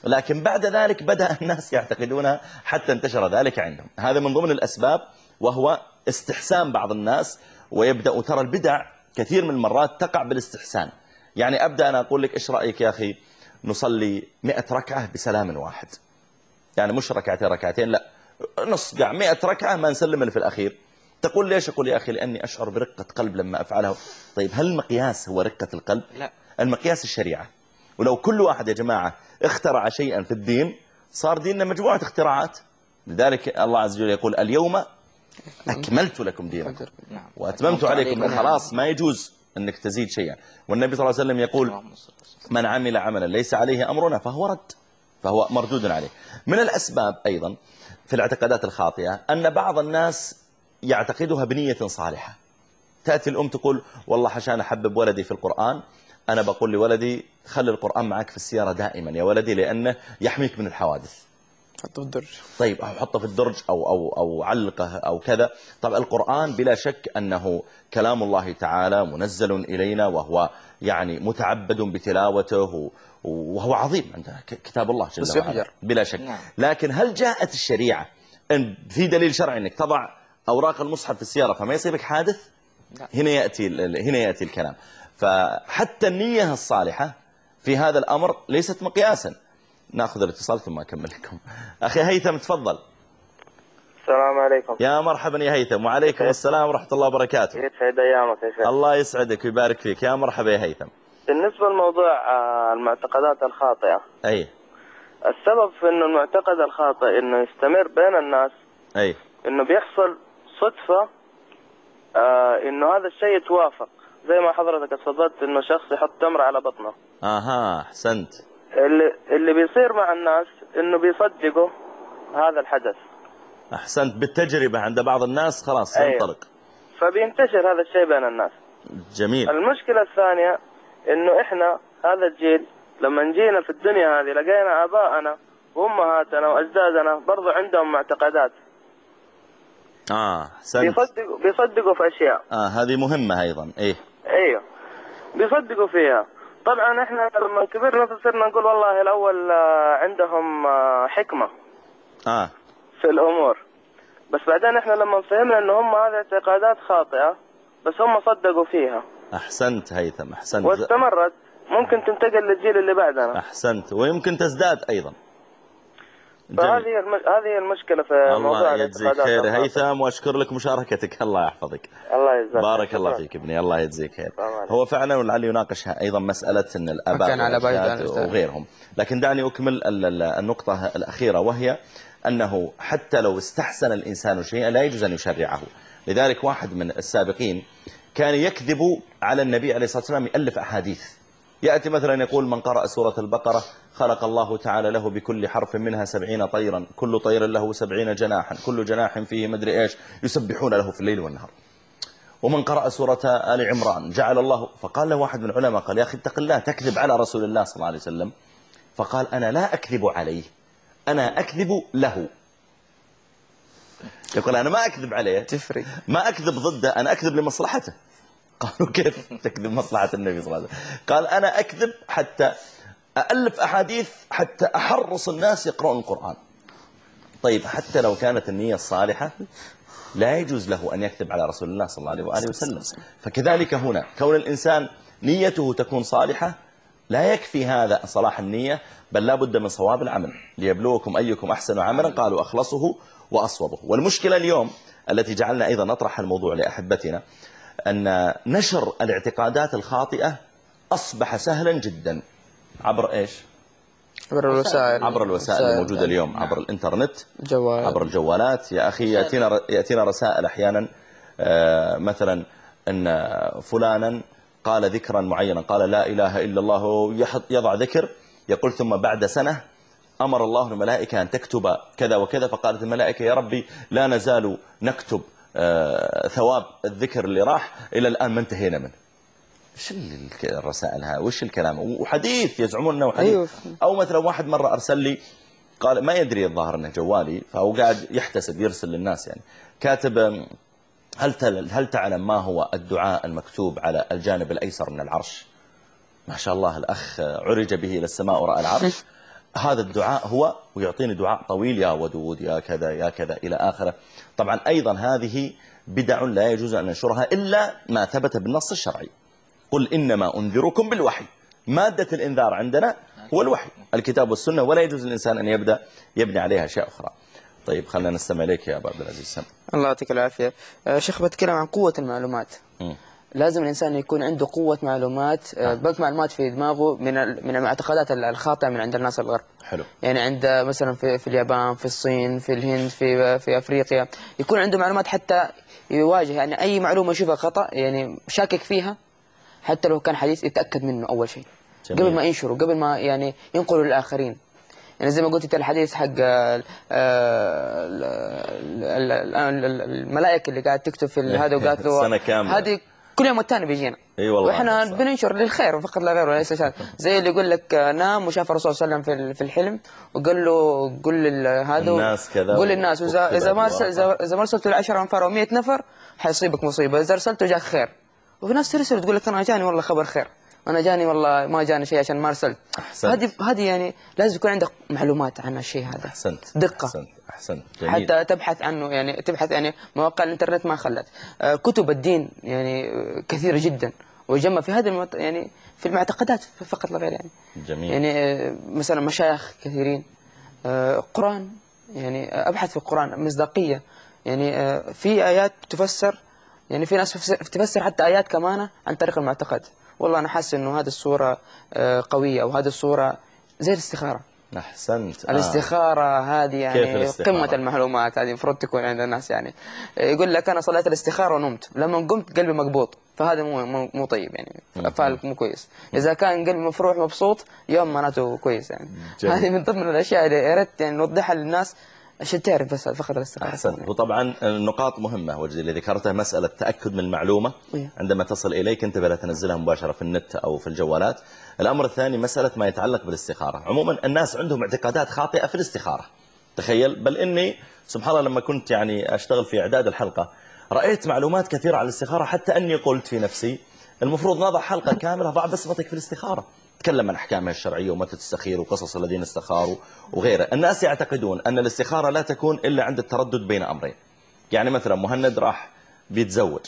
لكن بعد ذلك بدأ الناس يعتقدونها حتى انتشر ذلك عندهم. هذا من ضمن الأسباب، وهو استحسان بعض الناس، ويبدأ ترى البدع كثير من المرات تقع بالاستحسان. يعني أبدأ أنا أقول لك إيش رأيك يا أخي نصلي 100 ركعة بسلام واحد، يعني مش ركعتين لا، نص قاع 100 ركعة ما نسلم اللي في الأخير. تقول ليش؟ أقول يا أخي لأني أشعر برقة قلب لما أفعله. طيب هل المقياس هو رقة القلب؟ لا، المقياس الشريعة. ولو كل واحد يا جماعة اخترع شيئا في الدين صار ديننا مجموعة اختراعات. لذلك الله عز وجل يقول اليوم أكملت لكم دينكم وأتممت عليكم. خلاص ما يجوز أنك تزيد شيئا. والنبي صلى الله عليه وسلم يقول من عمل عملا ليس عليه أمرنا فهو رد، فهو مردود عليه. من الأسباب أيضا في الاعتقادات الخاطئة أن بعض الناس يعتقدها بنية صالحة. تأتي الأم تقول والله عشان أحبب ولدي في القرآن أنا بقول لولدي خلي القرآن معك في السيارة دائما يا ولدي لأنه يحميك من الحوادث. حطه في الدرج. طيب حطه في الدرج أو علقه أو كذا. طبعا القرآن بلا شك أنه كلام الله تعالى منزل إلينا، وهو يعني متعبد بتلاوته، وهو عظيم عندنا كتاب الله جل وعلا بلا شك. لكن هل جاءت الشريعة إن في دليل شرعي أنك تضع أوراق المصحف في السيارة فما يصيبك حادث؟ هنا يأتي الكلام. فحتى النية الصالحة في هذا الأمر ليست مقياسا. نأخذ الاتصال ثم أكمل لكم. أخي هيثم تفضل. السلام عليكم. يا مرحبا يا هيثم. وعليكم السلام ورحمة الله وبركاته. يسعد أيامك يا شيخ. الله يسعدك ويبارك فيك. يا مرحبا يا هيثم. بالنسبة لموضوع المعتقدات الخاطئة، أي السبب في أنه المعتقد الخاطئ أنه يستمر بين الناس أي أنه بيحصل صدفة أنه هذا الشيء يتوافق، زي ما حضرتك اتفضلت أنه شخص يحط تمر على بطنه. أحسنت. اللي بيصير مع الناس أنه بيصدقوا هذا الحدث. أحسنت. بالتجربة عند بعض الناس خلاص ينطلق. فبينتشر هذا الشيء بين الناس. جميل. المشكلة الثانية أنه إحنا هذا الجيل لما جينا في الدنيا هذه لقينا آباءنا وأمهاتنا وأجدادنا برضو عندهم معتقدات. أحسنت. بيصدقوا في أشياء. هذه مهمة أيضا. أيوه بيصدقوا فيها. طبعا إحنا لما كبرنا فصرنا نقول والله الأول عندهم حكمة في الأمور، بس بعدين إحنا لما فهمنا إنه هم هذه اعتقادات خاطئة بس هم صدقوا فيها. أحسنت هيثم. أحسنت. واستمرت، ممكن تنتقل للجيل اللي بعدنا. أحسنت. ويمكن تزداد أيضا. هذه المشكلة في موضوع الاعتقادات. الله يجزيك خير هيثم، وأشكر لك مشاركتك. الله يحفظك. الله يجزاك. بارك الله فيك ابني. الله يجزيك خير. هو فعلا ولعل يناقش أيضا مسألة أن الآباء وغيرهم. لكن دعني أكمل النقطة الأخيرة، وهي أنه حتى لو استحسن الإنسان شيئا لا يجوز أن يشرعه. لذلك واحد من السابقين كان يكذب على النبي عليه الصلاة والسلام، يألف أحاديث. يأتي مثلا يقول من قرأ سورة البقرة خلق الله تعالى له بكل حرف منها 70 طيرا، كل طير له 70 جناحا، كل جناح فيه مدري إيش، يسبحون له في الليل والنهار. ومن قرأ سورة آل عمران جعل الله. فقال له واحد من العلماء قال يا أخي اتق الله، تكذب على رسول الله صلى الله عليه وسلم. فقال أنا لا أكذب عليه، أنا أكذب له. يقول أنا ما أكذب عليه، تفرق، ما أكذب ضده، أنا أكذب لمصلحته. قالوا كيف تكذب مصلحة النبي صلى الله عليه وسلم؟ قال أنا أكذب حتى أألف أحاديث حتى أحرص الناس يقرؤون القرآن. طيب حتى لو كانت النية الصالحة لا يجوز له أن يكذب على رسول الله صلى الله عليه وآله وسلم. فكذلك هنا كون الإنسان نيته تكون صالحة لا يكفي هذا صلاح النية، بل لا بد من صواب العمل. ليبلوكم أيكم أحسن عملا قالوا أخلصه وأصوبه. والمشكلة اليوم التي جعلنا أيضا نطرح الموضوع لأحبتنا أن نشر الاعتقادات الخاطئة أصبح سهلا جدا عبر إيش؟ عبر الوسائل الموجودة اليوم، عبر الإنترنت، عبر الجوالات. يا أخي يأتينا رسائل أحيانا مثلا أن فلانا قال ذكرا معينا، قال لا إله إلا الله، يضع ذكر، يقول ثم بعد سنة أمر الله الملائكة أن تكتب كذا وكذا، فقالت الملائكة يا ربي لا نزال نكتب ثواب الذكر اللي راح إلى الآن ما انتهينا منه. وش الرسائل هاي؟ وش الكلام؟ وحديث يزعمون أنه حديث. أيوه. أو مثلا واحد مرة أرسل لي قال ما يدري الظاهر أنه جوالي، فهو قاعد يحتسب يرسل للناس يعني، كاتب هل تعلم ما هو الدعاء المكتوب على الجانب الأيسر من العرش؟ ما شاء الله الأخ عرج به إلى السماء ورأى العرش. هذا الدعاء هو، ويعطيني دعاء طويل يا ودود يا كذا يا كذا إلى آخره. طبعا أيضا هذه بدع لا يجوز أن ننشرها إلا ما ثبت بالنص الشرعي. قل إنما أنذركم بالوحي، مادة الإنذار عندنا هو الوحي، الكتاب والسنة، ولا يجوز للإنسان أن يبني عليها أشياء أخرى. طيب خلنا نستمع إليك يا أبو عبد العزيز. سم. الله يعطيك العافية. شيخ، بتكلم عن قوة المعلومات. لازم الإنسان يكون عنده قوة معلومات، بنك معلومات في دماغه من المعتقدات الخاطئة من عند الناس الغرب. حلو. يعني عند مثلا في اليابان، في الصين، في الهند، في أفريقيا، يكون عنده معلومات حتى يواجه يعني أي معلومة يشوفها خطأ، يعني شاكك فيها، حتى لو كان حديث يتأكد منه أول شيء. جميل. قبل ما ينشره، قبل ما يعني ينقله للآخرين. يعني زي ما قلت الحديث حق الملائكة اللي قاعد تكتب في هذا، وقالت له هذه كل يوم والتاني بيجينا. اي والله. واحنا بننشر للخير فقط لا غير، وليس شان. زي اللي يقول لك نام وشاف الرسول صلى الله عليه وسلم في الحلم، وقال له قل هذا الناس كذا، قل للناس اذا ما ارسلت ل10 انفار و100 نفر حيصيبك مصيبه، اذا ارسلته جاك خير. وفي ناس ترسل تقول لك انا جاني والله خبر خير، انا جاني والله ما جاني شيء عشان ما ارسلت. هذه يعني لازم يكون عندك معلومات عن الشيء هذا. احسنت. دقه. احسنت. جميل. حتى تبحث عنه، يعني تبحث، يعني مواقع الانترنت ما خلت. كتب الدين يعني كثيره جدا، ويجمع في هذه يعني في المعتقدات فقط لا غير. يعني جميل. يعني مثلا مشايخ كثيرين، قرآن، يعني ابحث في القرآن مصداقيه، يعني في ايات تفسر، يعني في ناس تفسر حتى ايات كمان عن طريق المعتقد. والله انا حاسس انه هذه الصوره قويه، او هذه الصوره زي الاستخاره. احسنت. الاستخاره هذه يعني قمه المعلومات، هذه المفروض تكون عند الناس. يعني يقول لك انا صليت الاستخاره ونمت، لما قمت قلبي مقبوط، فهذا مو طيب، يعني فعل مو كويس. اذا كان قلبي مفروح مبسوط يوم معناته كويس. يعني هذه من ضمن الاشياء اللي يا ريت يعني نوضحها للناس عشان تعرف بس فقط الاستخاره. أحسنت. وطبعا النقاط مهمة وجدي اللي ذكرتها، مسألة تأكد من المعلومة عندما تصل إليك انتبه لا تنزلها مباشرة في النت أو في الجوالات. الأمر الثاني مسألة ما يتعلق بالاستخارة. عموما الناس عندهم اعتقادات خاطئة في الاستخارة، تخيل. بل إني سبحان الله لما كنت يعني أشتغل في إعداد الحلقة رأيت معلومات كثيرة على الاستخارة، حتى أني قلت في نفسي المفروض نضع حلقة كاملة ضع بصمتك في الاستخارة، تكلم عن أحكامها الشرعية ومتى تستخير وقصص الذين استخاروا وغيره. الناس يعتقدون أن الاستخارة لا تكون إلا عند التردد بين أمرين. يعني مثلا مهند راح بيتزوج،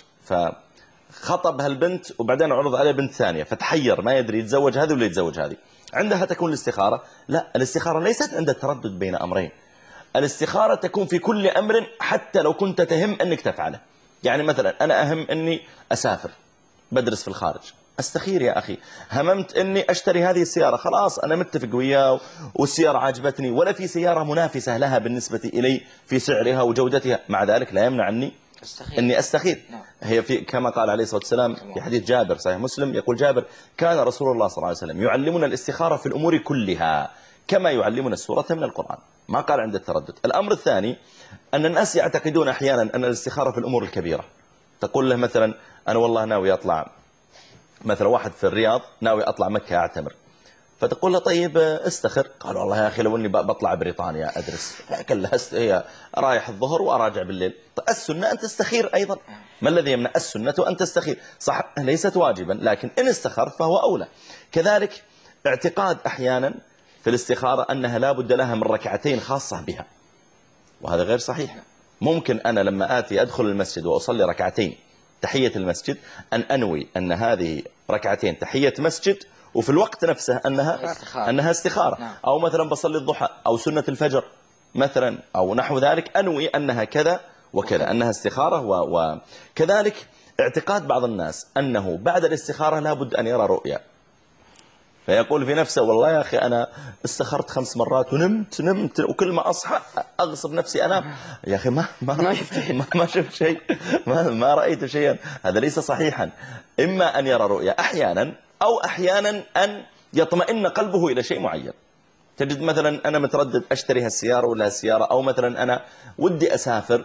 فخطب هالبنت وبعدين عرض عليه بنت ثانية، فتحير ما يدري يتزوج هذه ولا يتزوج هذه، عندها تكون الاستخارة. لا، الاستخارة ليست عند التردد بين أمرين، الاستخارة تكون في كل أمر حتى لو كنت تهم أنك تفعله. يعني مثلا أنا أهم أني أسافر، بدرس في الخارج، استخير يا أخي. هممت أني أشتري هذه السيارة، خلاص أنا متفق وياه والسيارة عجبتني، ولا في سيارة منافسة لها بالنسبة إلي في سعرها وجودتها، مع ذلك لا يمنع أني أستخير. هي في كما قال عليه الصلاة والسلام في حديث جابر صحيح مسلم، يقول جابر كان رسول الله صلى الله عليه وسلم يعلمنا الاستخارة في الأمور كلها كما يعلمنا السورة من القرآن، ما قال عند التردد. الأمر الثاني أن الناس يعتقدون أحيانا أن الاستخارة في الأمور الكبيرة. تقول له مثلا أنا والله ناوي أطلع، مثلا واحد في الرياض ناوي أطلع مكة أعتمر، فتقول له طيب استخر، قال والله يا أخي لو أني بطلع بريطانيا أدرس، لكن هي رايح الظهر وأراجع بالليل. السنة أن تستخير أيضا، ما الذي يمنع؟ السنة أن تستخير، صح ليست واجبا، لكن إن استخرت فهو أولى. كذلك اعتقاد أحيانا في الاستخارة أنها لا بد لها من ركعتين خاصة بها، وهذا غير صحيح. ممكن أنا لما آتي أدخل المسجد وأصلي ركعتين تحية المسجد أن أنوي أن هذه ركعتين تحية مسجد، وفي الوقت نفسه أنها استخارة. أو مثلا بصلي الضحى أو سنة الفجر مثلا أو نحو ذلك، أنوي أنها كذا وكذا، أنها استخارة. وكذلك اعتقاد بعض الناس أنه بعد الاستخارة لابد أن يرى رؤيا، فيقول في نفسه والله يا أخي أنا استخرت 5 مرات ونمت وكل ما أصحى أغصب نفسي أنام. يا أخي ما شفت شيء، ما رأيت شيئا. هذا ليس صحيحا. إما أن يرى رؤيا أحيانا، أو أحيانا أن يطمئن قلبه إلى شيء معين. تجد مثلا أنا متردد أشتري هالسيارة ولا هالسيارة، أو مثلا أنا ودي أسافر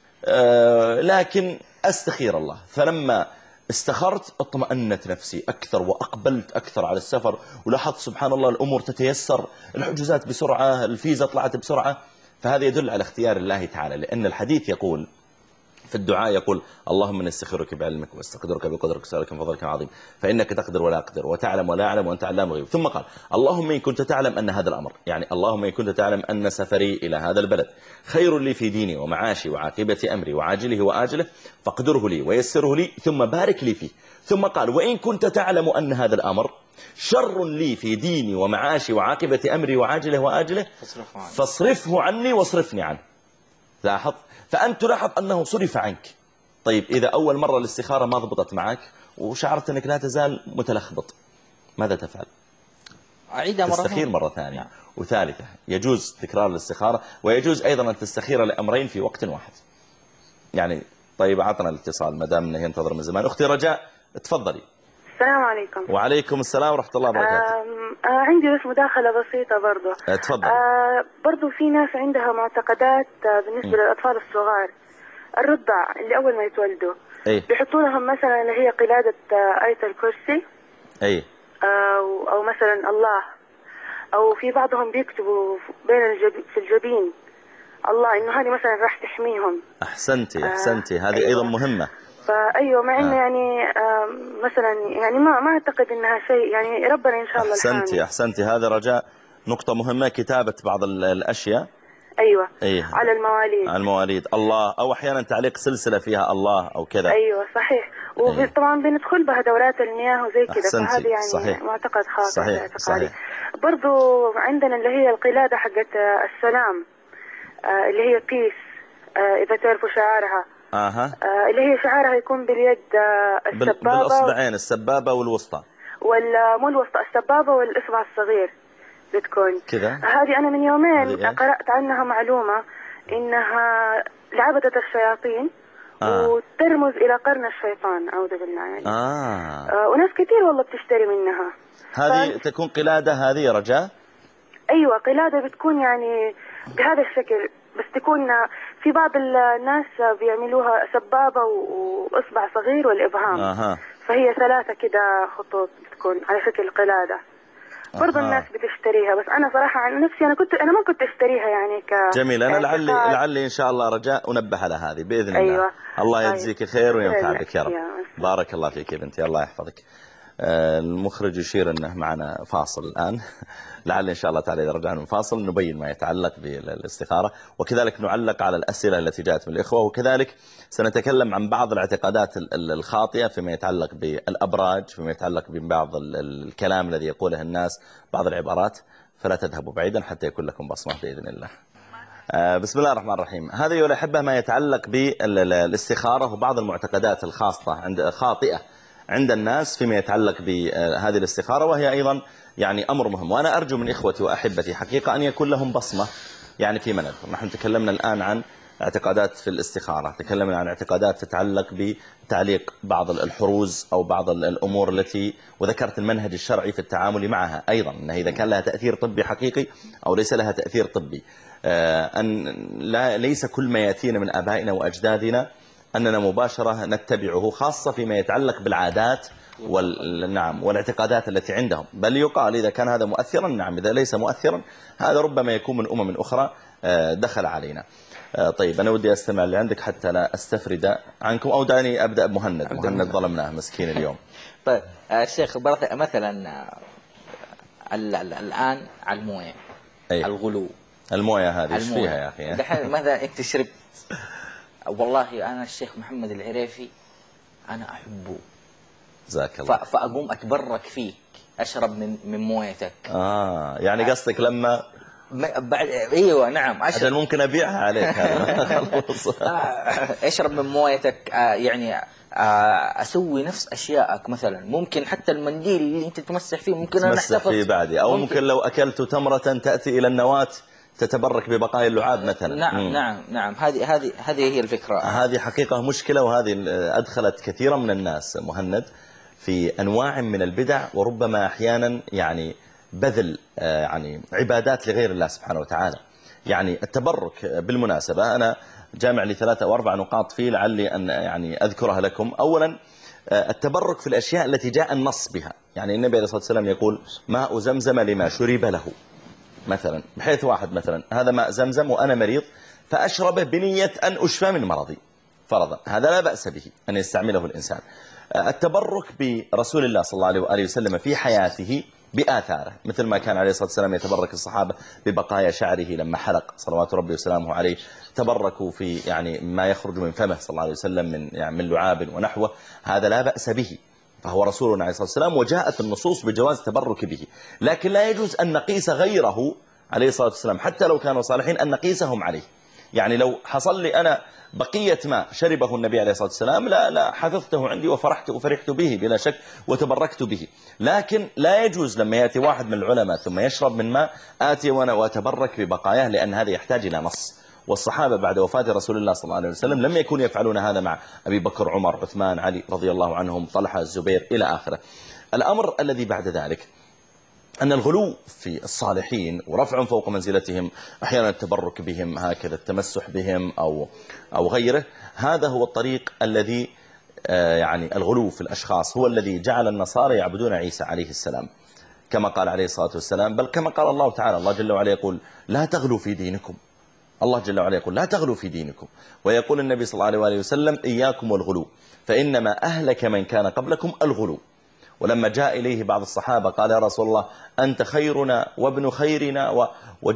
لكن أستخير الله، فلما استخرت اطمأنت نفسي أكثر وأقبلت أكثر على السفر، ولاحظت سبحان الله الأمور تتيسر، الحجوزات بسرعة، الفيزا طلعت بسرعة. فهذا يدل على اختيار الله تعالى، لأن الحديث يقول في الدعاء يقول اللهم إني استخيرك بعلمك واستقدرك بقدرك وسألك من فضلك العظيم فإنك تقدر ولا أقدر وتعلم ولا أعلم وأنت علام الغيوب. ثم قال اللهم إن كنت تعلم أن هذا الأمر، يعني اللهم إن كنت تعلم أن سفري إلى هذا البلد خير لي في ديني ومعاشي وعاقبة أمري وعاجله وآجله فاقدره لي ويسره لي ثم بارك لي فيه. ثم قال وإن كنت تعلم أن هذا الأمر شر لي في ديني ومعاشي وعاقبة أمري وعاجله وآجله فاصرفه عني واصرفني عنه. لاحظ، فأنت تلاحظ أنه صرف عنك. طيب إذا أول مرة الاستخارة ما ضبطت معك وشعرت أنك لا تزال متلخبط، ماذا تفعل؟ أعيدها مرة تستخير مرة ثانية وثالثة. يجوز تكرار الاستخارة، ويجوز أيضا أن تستخير لأمرين في وقت واحد. يعني طيب عطنا الاتصال مدام أنه ينتظر من زمان. أختي رجاء تفضلي. السلام عليكم. وعليكم السلام ورحمة الله وبركاته. عندي بس مداخلة بسيطة برضو. تفضل. برضو في ناس عندها معتقدات بالنسبة للأطفال الصغار، الرضع اللي أول ما يتولدوا بيحطوا لهم مثلا اللي هي قلادة آية الكرسي أو مثلا الله، أو في بعضهم بيكتبوا في الجبين الله، إنه هذه مثلا راح تحميهم. أحسنتي هذه أيضا مهمة. فأيوة مع إنه يعني مثلا يعني ما أعتقد إنها شيء، يعني ربنا إن شاء الله. أحسنتي هذا رجاء نقطة مهمة، كتابة بعض الأشياء. أيوة. على المواليد الله، أو أحيانا تعليق سلسلة فيها الله أو كذا. أيوة صحيح. وطبعا بندخل بها دورات المياه وزي كذا، فهذه يعني صحيح. معتقد خاطئ. صحيح. برضو عندنا اللي هي القلادة حقت السلام، اللي هي بيس، إذا تعرفوا شعارها. اللي هي شعارها يكون باليد السبابة بالأصبعين، السبابة والوسطى، مو الوسطى، السبابة والإصبع الصغير بتكون كذا. هذه أنا من يومين قرأت عنها معلومة إنها لعبدة الشياطين وترمز إلى قرن الشيطان، أعوذ بالله يعني. وناس كثير والله بتشتري منها. هذه تكون قلادة هذه يا رجاء؟ أيوة قلادة بتكون يعني بهذا الشكل، بس تكون في بعض الناس بيعملوها سبابة وإصبع صغير والإبهام. فهي 3 كده خطوط بتكون على شكل قلادة. برضو الناس بتشتريها، بس أنا صراحة عن نفسي أنا ما كنت أشتريها يعني جميل. أنا لعلي إن شاء الله رجاء أنبه على هذه بإذن الله. أيوة. الله يجزيك خير وينفع بك يا رب. بارك الله فيك يا بنتي، الله يحفظك. المخرج يشير أنه معنا فاصل الآن. لعل إن شاء الله تعالى إذا رجعنا من فاصل نبين ما يتعلق بالاستخارة، وكذلك نعلق على الأسئلة التي جاءت من الإخوة، وكذلك سنتكلم عن بعض الاعتقادات الخاطئة فيما يتعلق بالأبراج، فيما يتعلق ببعض الكلام الذي يقوله الناس، بعض العبارات. فلا تذهبوا بعيدا حتى يكون لكم بصمة بإذن الله. بسم الله الرحمن الرحيم. هذا أيها الأحبة ما يتعلق بالاستخارة وبعض المعتقدات خاطئة عند الناس فيما يتعلق بهذه الاستخارة، وهي أيضا يعني أمر مهم. وأنا أرجو من إخوتي وأحبتي حقيقة أن يكون لهم بصمة يعني فيما نذكر. نحن تكلمنا الآن عن اعتقادات في الاستخارة، تكلمنا عن اعتقادات تتعلق بتعليق بعض الحروز أو بعض الأمور التي، وذكرت المنهج الشرعي في التعامل معها أيضا، أنه إذا كان لها تأثير طبي حقيقي أو ليس لها تأثير طبي، أن ليس كل ما يأتينا من آبائنا وأجدادنا أننا مباشرة نتبعه، خاصة فيما يتعلق بالعادات والاعتقادات التي عندهم. بل يقال إذا كان هذا مؤثرا نعم، إذا ليس مؤثرا هذا ربما يكون من أمم أخرى دخل علينا. طيب أنا ودي أستمع اللي عندك حتى لا أستفرد عنكم، أو دعني أبدأ بمهند ظلمناه مسكين اليوم. طيب الشيخ مثلا الآن على الموية، الغلو، الموية هذه ايش فيها يا أخي؟ دحين مثلا أنت شربت، والله أنا الشيخ محمد العريفي أنا أحبه، جزاك الله، فأقوم أتبرك فيك، أشرب من مويتك. يعني قصدك لما بعد ايوه نعم عشان ممكن ابيعها عليك اشرب من مويتك، يعني اسوي نفس اشيائك، مثلا ممكن حتى المنديل اللي انت تمسح فيه ممكن انا احتفظ فيه بعدي، او ممكن لو اكلت تمرة تأتي الى النواة تتبرك ببقايا اللعاب مثلا. نعم هذه هي الفكرة. هذه حقيقة مشكلة، وهذه ادخلت كثيرا من الناس مهند في انواع من البدع، وربما احيانا يعني بذل يعني عبادات لغير الله سبحانه وتعالى. يعني التبرك بالمناسبة أنا جامع لي 3 أو 4 نقاط فيه لعلي أن يعني أذكرها لكم. أولا التبرك في الأشياء التي جاء النص بها، يعني النبي عليه الصلاة والسلام يقول ماء زمزم لما شرب له مثلا، بحيث واحد مثلا هذا ماء زمزم وأنا مريض فأشربه بنية أن أشفى من مرضي، فرضا، هذا لا بأس به أن يستعمله الإنسان. التبرك برسول الله صلى الله عليه وآله وسلم في حياته بآثاره، مثل ما كان عليه الصلاة والسلام يتبرك الصحابة ببقايا شعره لما حلق صلوات ربي وسلامه عليه، تبركوا في يعني ما يخرج من فمه صلى الله عليه وسلم من لعاب ونحوه، هذا لا بأس به، فهو رسولنا عليه الصلاة والسلام وجاءت النصوص بجواز التبرك به. لكن لا يجوز أن نقيس غيره عليه الصلاة والسلام حتى لو كانوا صالحين أن نقيسهم عليه. يعني لو حصل لي أنا بقية ما شربه النبي عليه الصلاة والسلام لا حفظته عندي وفرحت به بلا شك وتبركت به، لكن لا يجوز لما يأتي واحد من العلماء ثم يشرب من ماء آتي وأنا وأتبرك ببقاياه، لأن هذا يحتاج إلى نص. والصحابة بعد وفاة رسول الله صلى الله عليه وسلم لم يكونوا يفعلون هذا مع أبي بكر، عمر، عثمان، علي رضي الله عنهم، طلحة، الزبير إلى آخره. الأمر الذي بعد ذلك أن الغلو في الصالحين ورفعهم فوق منزلتهم، أحيانا التبرك بهم هكذا، التمسح بهم أو غيره، هذا هو الطريق الذي يعني الغلو في الأشخاص هو الذي جعل النصارى يعبدون عيسى عليه السلام كما قال عليه الصلاة والسلام، بل كما قال الله تعالى. الله جل وعلا يقول لا تغلوا في دينكم، الله جل وعلا يقول لا تغلوا في دينكم، ويقول النبي صلى الله عليه وسلم إياكم والغلو فإنما أهلك من كان قبلكم الغلو. ولما جاء إليه بعض الصحابة قال يا رسول الله أنت خيرنا وابن خيرنا،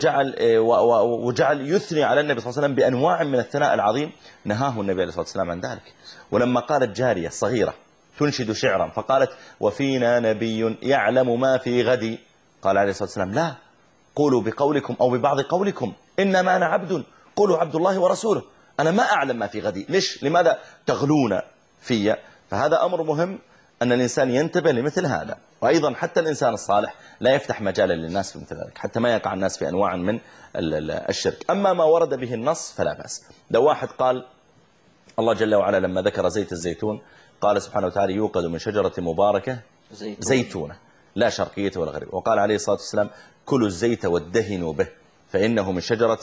وجعل يثني على النبي صلى الله عليه وسلم بأنواع من الثناء العظيم، نهاه النبي عليه الصلاة والسلام عن ذلك. ولما قالت جارية صغيرة تنشد شعرا فقالت وفينا نبي يعلم ما في غد، قال عليه الصلاة والسلام لا، قولوا بقولكم أو ببعض قولكم إنما أنا عبد، قولوا عبد الله ورسوله، أنا ما أعلم ما في غدي. لماذا تغلون في؟ فهذا أمر مهم أن الإنسان ينتبه لمثل هذا. وأيضا حتى الإنسان الصالح لا يفتح مجالا للناس في مثل ذلك حتى ما يقع الناس في أنواع من الشرك. أما ما ورد به النص فلا بأس. لو واحد قال الله جل وعلا لما ذكر زيت الزيتون قال سبحانه وتعالى يوقد من شجرة مباركة زيتونة لا شرقية ولا غربية، وقال عليه الصلاة والسلام كلوا الزيت وادهنوا به فإنه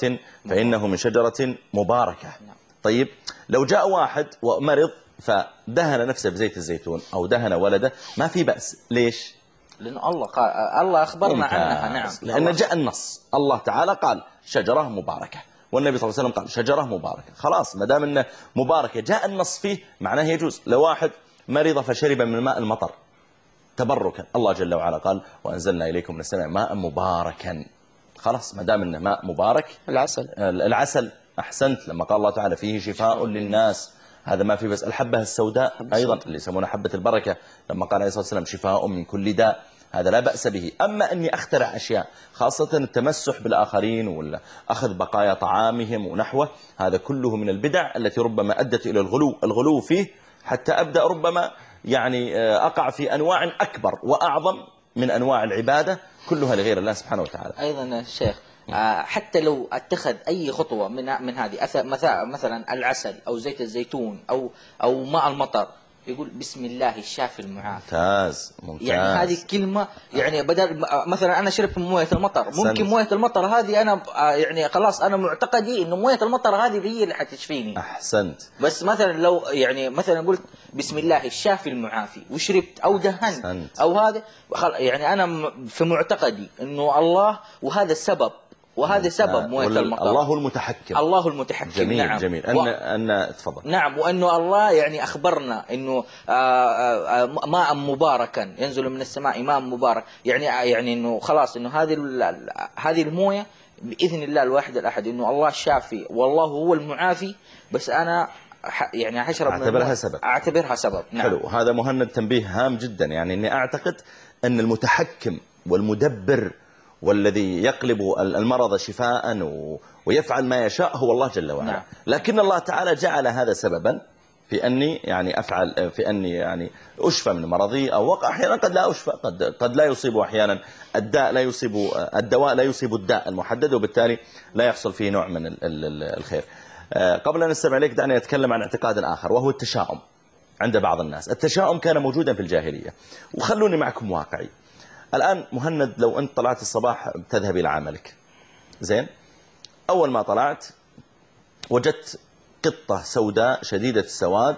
من شجرة مباركة. طيب لو جاء واحد ومرض فدهن نفسه بزيت الزيتون أو دهن ولده ما في بأس. ليش؟ لأنه الله أخبرنا عنها. نعم، لأن جاء النص، الله تعالى قال شجرة مباركة والنبي صلى الله عليه وسلم قال شجرة مباركة، خلاص ما دام انه مباركة جاء النص فيه معناه يجوز. لو واحد مرض فشرب من ماء المطر تبركا، الله جل وعلا قال وأنزلنا إليكم من السماء ماء مباركا، خلاص ما دام انه ماء مبارك. العسل أحسنت، لما قال الله تعالى فيه شفاء للناس، هذا ما في. بس الحبة السوداء أيضا اللي يسمونها حبة البركة لما قال عليه الصلاة والسلام شفاء من كل داء، هذا لا بأس به. أما أني أخترع أشياء خاصة التمسح بالآخرين ولا أخذ بقايا طعامهم ونحوه، هذا كله من البدع التي ربما أدت إلى الغلو فيه، حتى أبدأ ربما يعني أقع في أنواع أكبر وأعظم من أنواع العبادة كلها لغير الله سبحانه وتعالى. أيضا الشيخ حتى لو اتخذ أي خطوة من هذه، مثلا العسل أو زيت الزيتون أو ماء المطر، يقول بسم الله الشافي المعافي. ممتاز. يعني هذه الكلمة، يعني بدل مثلا أنا شربت من موية المطر، ممكن موية المطر هذه أنا يعني خلاص أنا معتقدي إنه موية المطر هذه هي اللي حتشفيني. أحسنت. بس مثلا لو يعني مثلا قلت بسم الله الشافي المعافي وشربت أو دهنت أو هذا، يعني أنا في معتقدي إنه الله، وهذا السبب سبب موية المطر، الله المتحكم. جميل. نعم. جميل. تفضل. نعم، وأنه الله يعني أخبرنا أنه ماء مباركا ينزل من السماء، ماء مبارك، يعني أنه خلاص أنه هذه الموية بإذن الله الواحد الأحد، أنه الله الشافي والله هو المعافي، بس أنا يعني حشرب أعتبرها سبب. نعم. حلو. هذا مهند تنبيه هام جدا، يعني أني أعتقد أن المتحكم والمدبر والذي يقلب المرض شفاء ويفعل ما يشاء هو الله جل وعلا. نعم. لكن الله تعالى جعل هذا سببا في أني يعني أفعل، في أني يعني أشفى من مرضي، أو وقع أحيانا قد لا أشفى، قد لا يصيب أحيانا الدواء لا يصيب الداء المحدد، وبالتالي لا يحصل فيه نوع من الخير. قبل أن نستمع إليك دعني أتكلم عن اعتقاد آخر، وهو التشاؤم عند بعض الناس. التشاؤم كان موجودا في الجاهلية، وخلوني معكم واقعي. الآن مهند لو أنت طلعت الصباح تذهب إلى عملك، زين، أول ما طلعت وجدت قطة سوداء شديدة السواد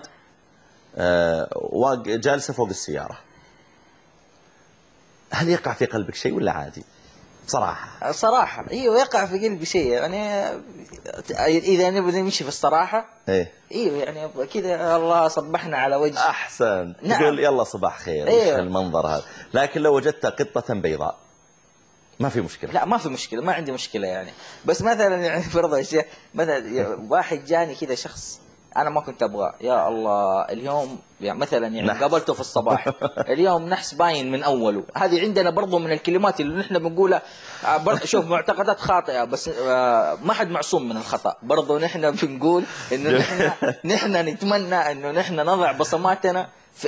جالسة فوق السيارة، هل يقع في قلبك شيء ولا عادي؟ صراحة صراحة ايوه يقع في قلبي شيء يعني اذا نبغى نمشي في الصراحة ايوه يعني كذا الله صبحنا على وجه احسن. نعم. تقول يلا صباح خير. ايوه. المنظر هذا. لكن لو وجدت قطة بيضاء ما في مشكلة. لا ما في مشكلة، ما عندي مشكلة يعني. بس مثلا يعني فرض الشيء مثلا واحد جاني كذا شخص أنا ما كنت أبغاه، يا الله اليوم يعني مثلا يعني قابلته في الصباح اليوم نحس باين من أوله. هذه عندنا برضو من الكلمات اللي نحن بنقولها. شوف معتقدات خاطئة بس ما حد معصوم من الخطأ. برضو نحن بنقول إنه نحن نتمنى إنه نحن نضع بصماتنا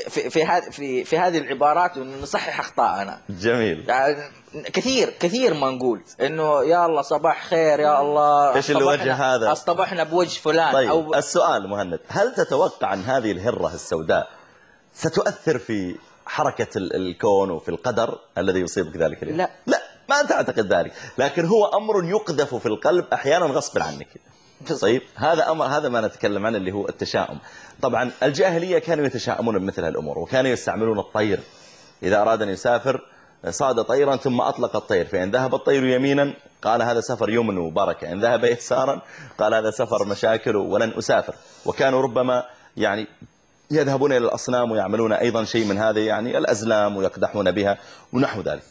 في هذه العبارات ونصحح أخطاءنا. جميل. يعني كثير ما نقول إنه يا الله صباح خير يا الله إيش الوجه هذا اصطبحنا بوجه فلان. طيب أو السؤال مهند، هل تتوقع أن هذه الهرة السوداء ستؤثر في حركة الكون وفي القدر الذي يصيبك ذلك اليوم؟ لا ما تعتقد ذلك، لكن هو أمر يقذف في القلب أحيانا غصب عنك. طيب هذا أمر، هذا ما نتكلم عنه اللي هو التشاؤم. طبعا الجاهلية كانوا يتشاؤمون بمثل هالأمور، وكانوا يستعملون الطير. إذا أراد أن يسافر صاد طيرا ثم أطلق الطير، فإن ذهب الطير يمينا قال هذا سفر يمن وبركة، إن ذهب يسارا قال هذا سفر مشاكل ولن أسافر. وكانوا ربما يعني يذهبون إلى الأصنام ويعملون أيضا شيء من هذه يعني الأزلام ويقدحون بها ونحو ذلك.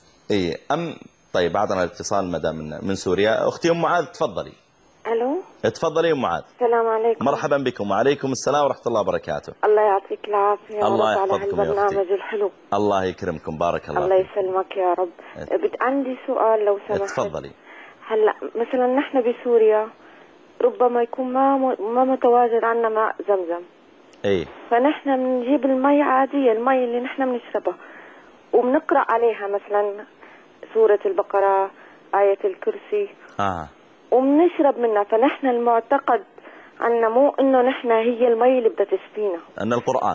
طيب بعدنا الاتصال مدام من سوريا. أختي أم معاذ تفضلي. ألو تفضلي يا أم معاذ. السلام عليكم. مرحبا بكم. وعليكم السلام ورحمة الله وبركاته. الله يعطيك العافية. الله يحفظكم على هالبرنامج الحلو. الله يكرمكم. بارك الله. الله يسلمك يا رب. عندي سؤال لو سمحت. تفضلي. هلا مثلا نحن بسوريا ربما يكون ما متواجد عندنا ماء زمزم. فنحن بنجيب المي عادية، المي اللي نحن بنشربها وبنقرأ عليها مثلا سورة البقرة، آية الكرسي. وبنشرب منها. فنحن المعتقد عنا مو انه نحن هي المي اللي بدها تشفينا، ان القرآن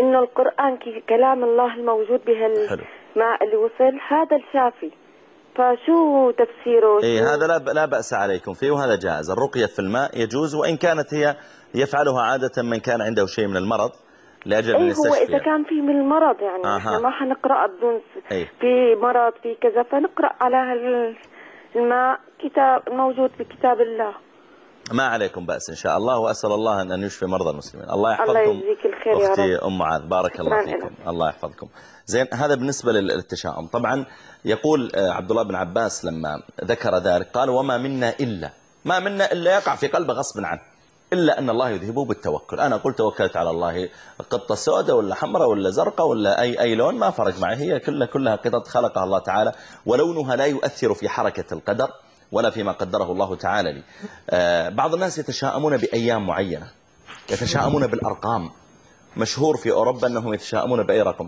كلام الله الموجود بهالماء اللي وصل هذا الشافي. فشو تفسيره؟ هذا لا بأس عليكم فيه، وهذا جائز. الرقية في الماء يجوز، وإن كانت هي يفعلها عادة من كان عنده شيء من المرض لأجل أن يستشفي. هو إذا كان في من المرض يعني احنا ما حنقرأ بدون في مرض في كذا، فنقرأ على الماء كتاب موجود في كتاب الله. ما عليكم بأس إن شاء الله، وأسأل الله أن يشفي مرضى المسلمين. الله يحفظكم. الله يجزيك الخير يا رب. أختي أم معاذ بارك الله فيكم. الله يحفظكم. زين، هذا بالنسبة للتشاؤم. طبعا يقول عبد الله بن عباس لما ذكر ذلك قال وما منا إلا يقع في قلبه غصب عنه، إلا أن الله يذهبه بالتوكل. أنا قلت توكلت على الله، قطة سوداء ولا حمراء ولا زرقاء ولا أي لون ما فرق معي، هي كلها قطط خلقها الله تعالى، ولونها لا يؤثر في حركة القدر ولا فيما قدره الله تعالى لي. بعض الناس يتشاءمون بأيام معينة، يتشاءمون بالأرقام. مشهور في أوروبا أنهم يتشاءمون بأي رقم؟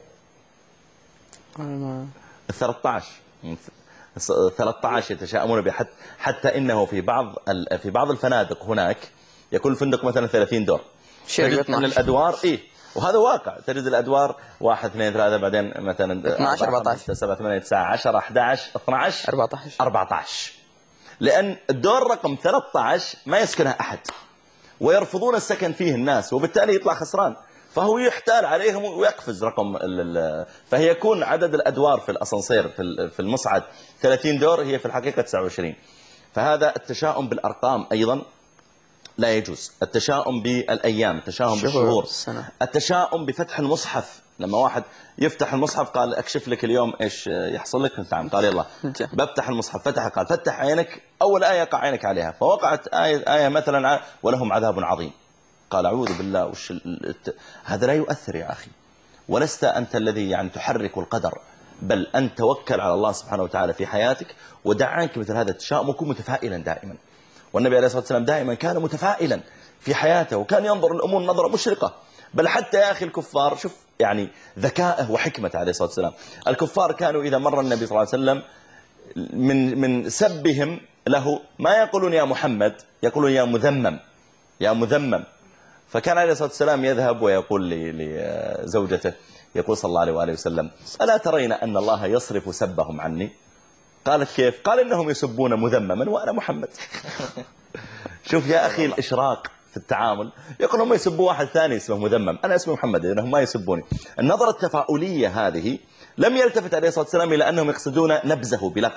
13 يتشاءمون به. حتى إنه في بعض الفنادق هناك يكون الفندق مثلا 30 دور، تجد أن الأدوار وهذا واقع، تجد الأدوار 1 2 3 بعدين مثلا 12 14 7 8 9 10 11 12 14 لأن الدور رقم 13 ما يسكنها أحد ويرفضون السكن فيه الناس، وبالتالي يطلع خسران، فهو يحتال عليهم ويقفز رقم فهي يكون عدد الأدوار في الأسانسير في المصعد 30 دور، هي في الحقيقة 29. فهذا التشاؤم بالأرقام أيضا لا يجوز. التشاؤم بالأيام، التشاؤم بالشهور، التشاؤم بفتح المصحف. لما واحد يفتح المصحف قال أكشف لك اليوم إيش يحصل لك، نعم قال يلا بفتح المصحف، فتح قال فتح عينك، أول آية يقع عينك عليها، فوقعت آية مثلا ولهم عذاب عظيم، قال أعوذ بالله هذا لا يؤثر يا أخي، ولست أنت الذي يعني تحرك القدر، بل أن توكل على الله سبحانه وتعالى في حياتك ودع عنك مثل هذا التشاؤم، وكن متفائلا دائما. والنبي عليه الصلاة والسلام دائما كان متفائلا في حياته، وكان ينظر الأمور نظرة مشرقة. بل حتى يا أخي الكفار، شوف يعني ذكائه وحكمته عليه الصلاة والسلام، الكفار كانوا إذا مر النبي صلى الله عليه وسلم من سبهم له ما يقولون يا محمد، يقولون يا مذمم يا مذمم. فكان عليه الصلاة والسلام يذهب ويقول لزوجته، يقول صلى الله عليه وآله وسلم ألا ترين أن الله يصرف سبهم عني؟ قالت كيف؟ قال إنهم يسبون مذمما وأنا محمد. شوف يا أخي الإشراق في التعامل، يقول هم يسبوا واحد ثاني اسمه مذمم، أنا اسمي محمد، إنهم ما يسبوني. النظرة التفاؤلية هذه لم يلتفت عليه الصلاة والسلام إلى أنهم يقصدون نبذه بلقب،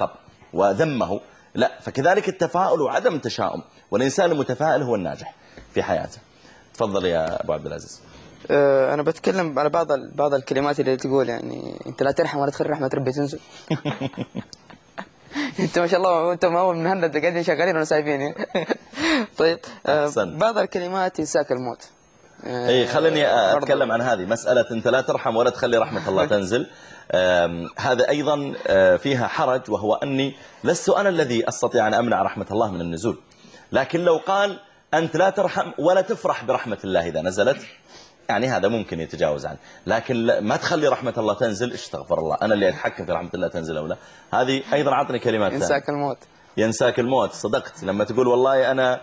وذمه، لا، فكذلك التفاؤل وعدم التشاؤم، والإنسان المتفائل هو الناجح في حياته. تفضل يا أبو عبد العزيز. أنا بتكلم على بعض الكلمات اللي تقول يعني أنت لا ترحم ولا تخلي رحمة ربي تنزل. أنت ما شاء الله أنت ما هو من هندسة قاعدين شغالين ولا سايبين. طيب بعض الكلمات ينساك الموت. اي خليني اتكلم عن هذه مسألة انت لا ترحم ولا تخلي رحمة الله تنزل. هذا ايضا فيها حرج، وهو اني لست انا الذي استطيع ان امنع رحمة الله من النزول، لكن لو قال انت لا ترحم ولا تفرح برحمة الله اذا نزلت، يعني هذا ممكن يتجاوز عنه، لكن ما تخلي رحمة الله تنزل، استغفر الله، انا اللي اتحكم في رحمة الله تنزل او لا. هذه ايضا عطني كلمات ثانية. ينساك الموت. ينساك الموت، صدقت لما تقول والله أنا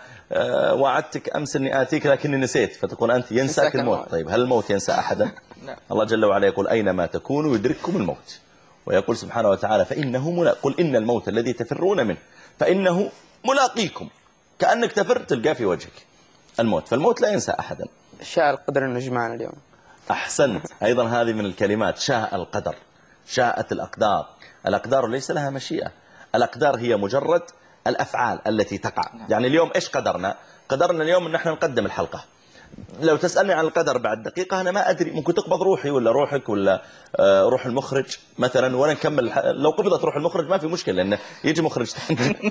وعدتك أمس أني آتيك لكني نسيت، فتقول أنت ينساك الموت. طيب هل الموت ينسى أحدا؟ الله جل وعلا يقول أينما تكونوا يدرككم الموت، ويقول سبحانه وتعالى فإنه قل إن الموت الذي تفرون منه فإنه ملاقيكم، كأنك تفر تلقى في وجهك الموت، فالموت لا ينسى أحدا. شاء القدر أن نجمعنا اليوم. أحسنت، أيضا هذه من الكلمات، شاء القدر، شاءت الأقدار. الأقدار ليس لها مشيئة، الأقدار هي مجرد الأفعال التي تقع. يعني اليوم إيش قدرنا؟ قدرنا اليوم أن احنا نقدم الحلقة. لو تسألني عن القدر بعد دقيقة أنا ما أدري، ممكن تقبض روحي ولا روحك ولا روح المخرج مثلا ولا نكمل لو قبضت روح المخرج ما في مشكلة لأنه يجي مخرج ثاني.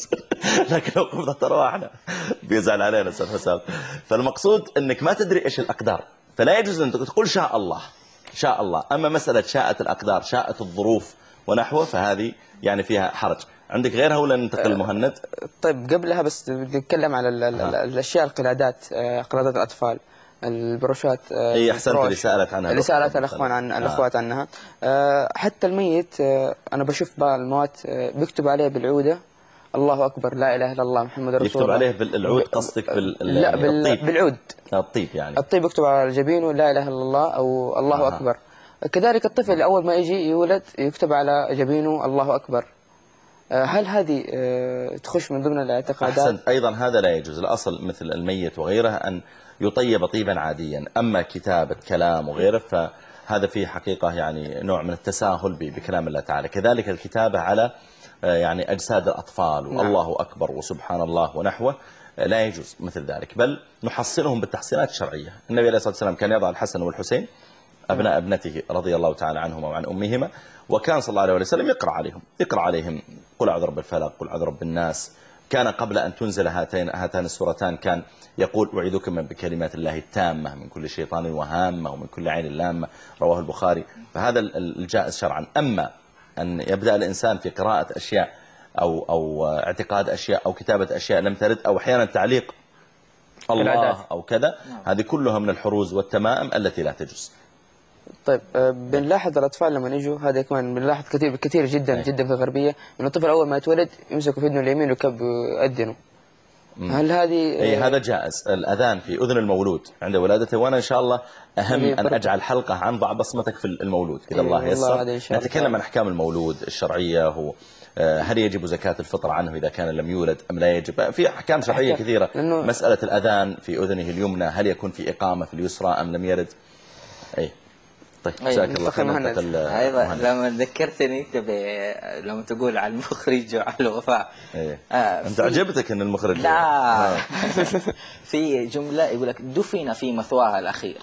لكن لو قبضت أرواحنا بيزعل علينا أستاذ حسام. فالمقصود أنك ما تدري إيش الأقدار، فلا يجوز أن تقول شاء الله شاء الله. أما مسألة شاءت الأقدار شاءت الظروف ونحوه فهذه يعني فيها حرج. عندك غيرها ولا ننتقل مهند؟ طيب قبلها بس نتكلم على الأشياء، القلادات، قلادات الأطفال، البروشات. اي احسنت، اللي سألت عنها اللي سألت الأخوات عنها. حتى الميت أنا بشوف بعض الموات بيكتب عليه بالعودة الله أكبر لا إله إلا الله محمد رسول الله. يكتب عليه بالعود قصدك لا بالعود. الطيب يعني الطيب يكتب على جبينه لا إله إلا الله أو الله أكبر. كذلك الطفل أول ما يجي يولد يكتب على جبينه الله أكبر. هل هذه تخش من ضمن الاعتقادات؟ أحسنت، أيضا هذا لا يجوز. الأصل مثل الميت وغيره أن يطيب طيبا عاديا، أما كتابة كلام وغيره فهذا فيه حقيقة يعني نوع من التساهل بكلام الله تعالى. كذلك الكتابة على يعني أجساد الأطفال والله أكبر وسبحان الله ونحوه لا يجوز مثل ذلك، بل نحصنهم بالتحصينات الشرعية. النبي عليه الصلاة والسلام كان يضع الحسن والحسين أبناء ابنته رضي الله تعالى عنهما وعن أمهما، وكان صلى الله عليه وسلم يقرأ عليهم قل أعوذ برب الفلق قل أعوذ برب الناس. كان قبل أن تنزل هاتان السورتان كان يقول أعيذكم بكلمات الله التامة من كل شيطان وهامة ومن كل عين لامة، رواه البخاري. فهذا الجائز شرعا. أما أن يبدأ الإنسان في قراءة أشياء أو اعتقاد أشياء أو كتابة أشياء لم ترد، أو أحيانا تعليق الله أو كذا، هذه كلها من الحروز والتمائم التي لا تجوز. طيب بنلاحظ الأطفال لما يجوا، هذا كمان بنلاحظ كثير جدا جدا في الغربية، إنه الطفل أول ما يتولد يمسكوا في إذنه اليمين ويكب يؤذنه. هل هذه هذا جائز؟ الأذان في أذن المولود عند ولادته، وأنا إن شاء الله أهم أن أجعل حلقة عن ضع بصمتك في المولود كذا الله يسر. نتكلم عن أحكام المولود الشرعية، هو هل يجب زكاة الفطر عنه إذا كان لم يولد أم لا يجب؟ في أحكام شرعية كثيرة. مسألة الأذان في أذنه اليومنى هل يكون في إقامة في اليسرى أم لم يرد؟ طيب جزاك الله خير. ايضا لما ذكرتني لما تقول على المخرج وعلى الوفاء انت عجبتك ان المخرج لا في جملة يقول لك دفن في مثواها الأخير.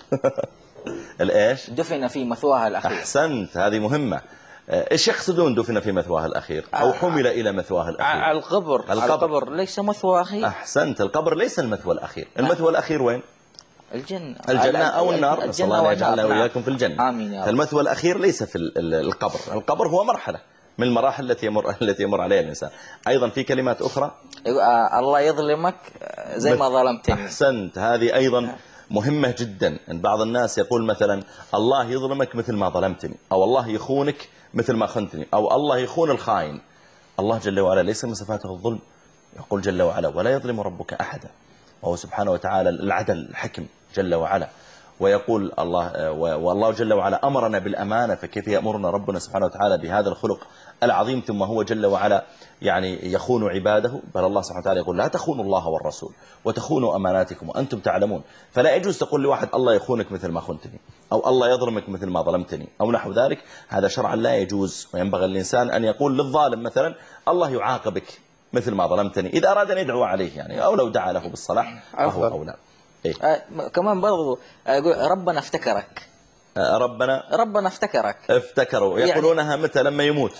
الايش؟ دفن في مثواها الأخير. احسنت، هذه مهمة. ايش يقصدون دفن في مثواها الأخير او حمل الى مثواها الأخير؟ القبر ليس مثوى أخير. احسنت، القبر ليس المثوى الأخير. المثوى الأخير وين؟ الجنة أو النار. نسأل الله أن يجعلنا وإياكم في الجنة. آمين يا رب. فالمثوى الأخير ليس في القبر. القبر هو مرحلة من المراحل التي يمر عليها الإنسان. أيضا في كلمات أخرى الله يظلمك زي ما ظلمتني. أحسنت، هذه أيضا مهمة جدا. أن بعض الناس يقول مثلا الله يظلمك مثل ما ظلمتني، أو الله يخونك مثل ما خنتني، أو الله يخون الخائن. الله جل وعلا ليس من صفاته الظلم. يقول جل وعلا ولا يظلم ربك أحدا، وهو سبحانه وتعالى العدل الحكم جل وعلا. ويقول الله والله جل وعلا أمرنا بالأمانة، فكيف يأمرنا ربنا سبحانه وتعالى بهذا الخلق العظيم ثم هو جل وعلا يعني يخون عباده؟ بل الله سبحانه وتعالى يقول لا تخونوا الله والرسول وتخونوا أماناتكم وأنتم تعلمون. فلا يجوز تقول لواحد الله يخونك مثل ما خنتني، أو الله يظلمك مثل ما ظلمتني، أو نحو ذلك. هذا شرعا لا يجوز. وينبغي الإنسان أن يقول للظالم مثلا الله يعاقبك مثل ما ظلمتني، إذا أراد أن يدعو عليه يعني، أو لو دعا له بالصلاح فهو أولى. إيه؟ كمان برضو ربنا افتكرك، ربنا افتكروا يقولونها متى لما يموت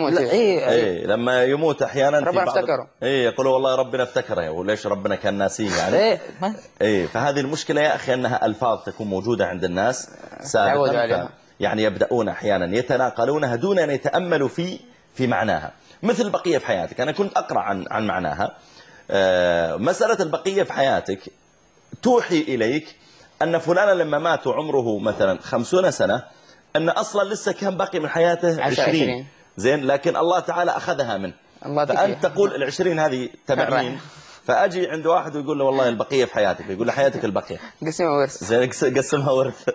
لما يموت احيانا ربنا افتكره يقولوا والله ربنا افتكره، وليش ربنا كان ناسيه يعني. فهذه المشكلة يا أخي أنها ألفاظ تكون موجودة عند الناس سابقا، يعني يبدأون أحيانا يتناقلونها دون أن يتأملوا في معناها. مثل البقية في حياتك، أنا كنت أقرأ عن معناها. مسألة البقية في حياتك توحي إليك أن فلانا لما مات وعمره مثلا 50 سنة أن أصلا لسه كان باقي من حياته 20 زين، لكن الله تعالى أخذها منه. فأنت تقول 20 هذه تبعين، فأجي عند واحد ويقول له والله البقية في حياتك، يقول له حياتك البقية قسمها ورث، زين قسمها ورث.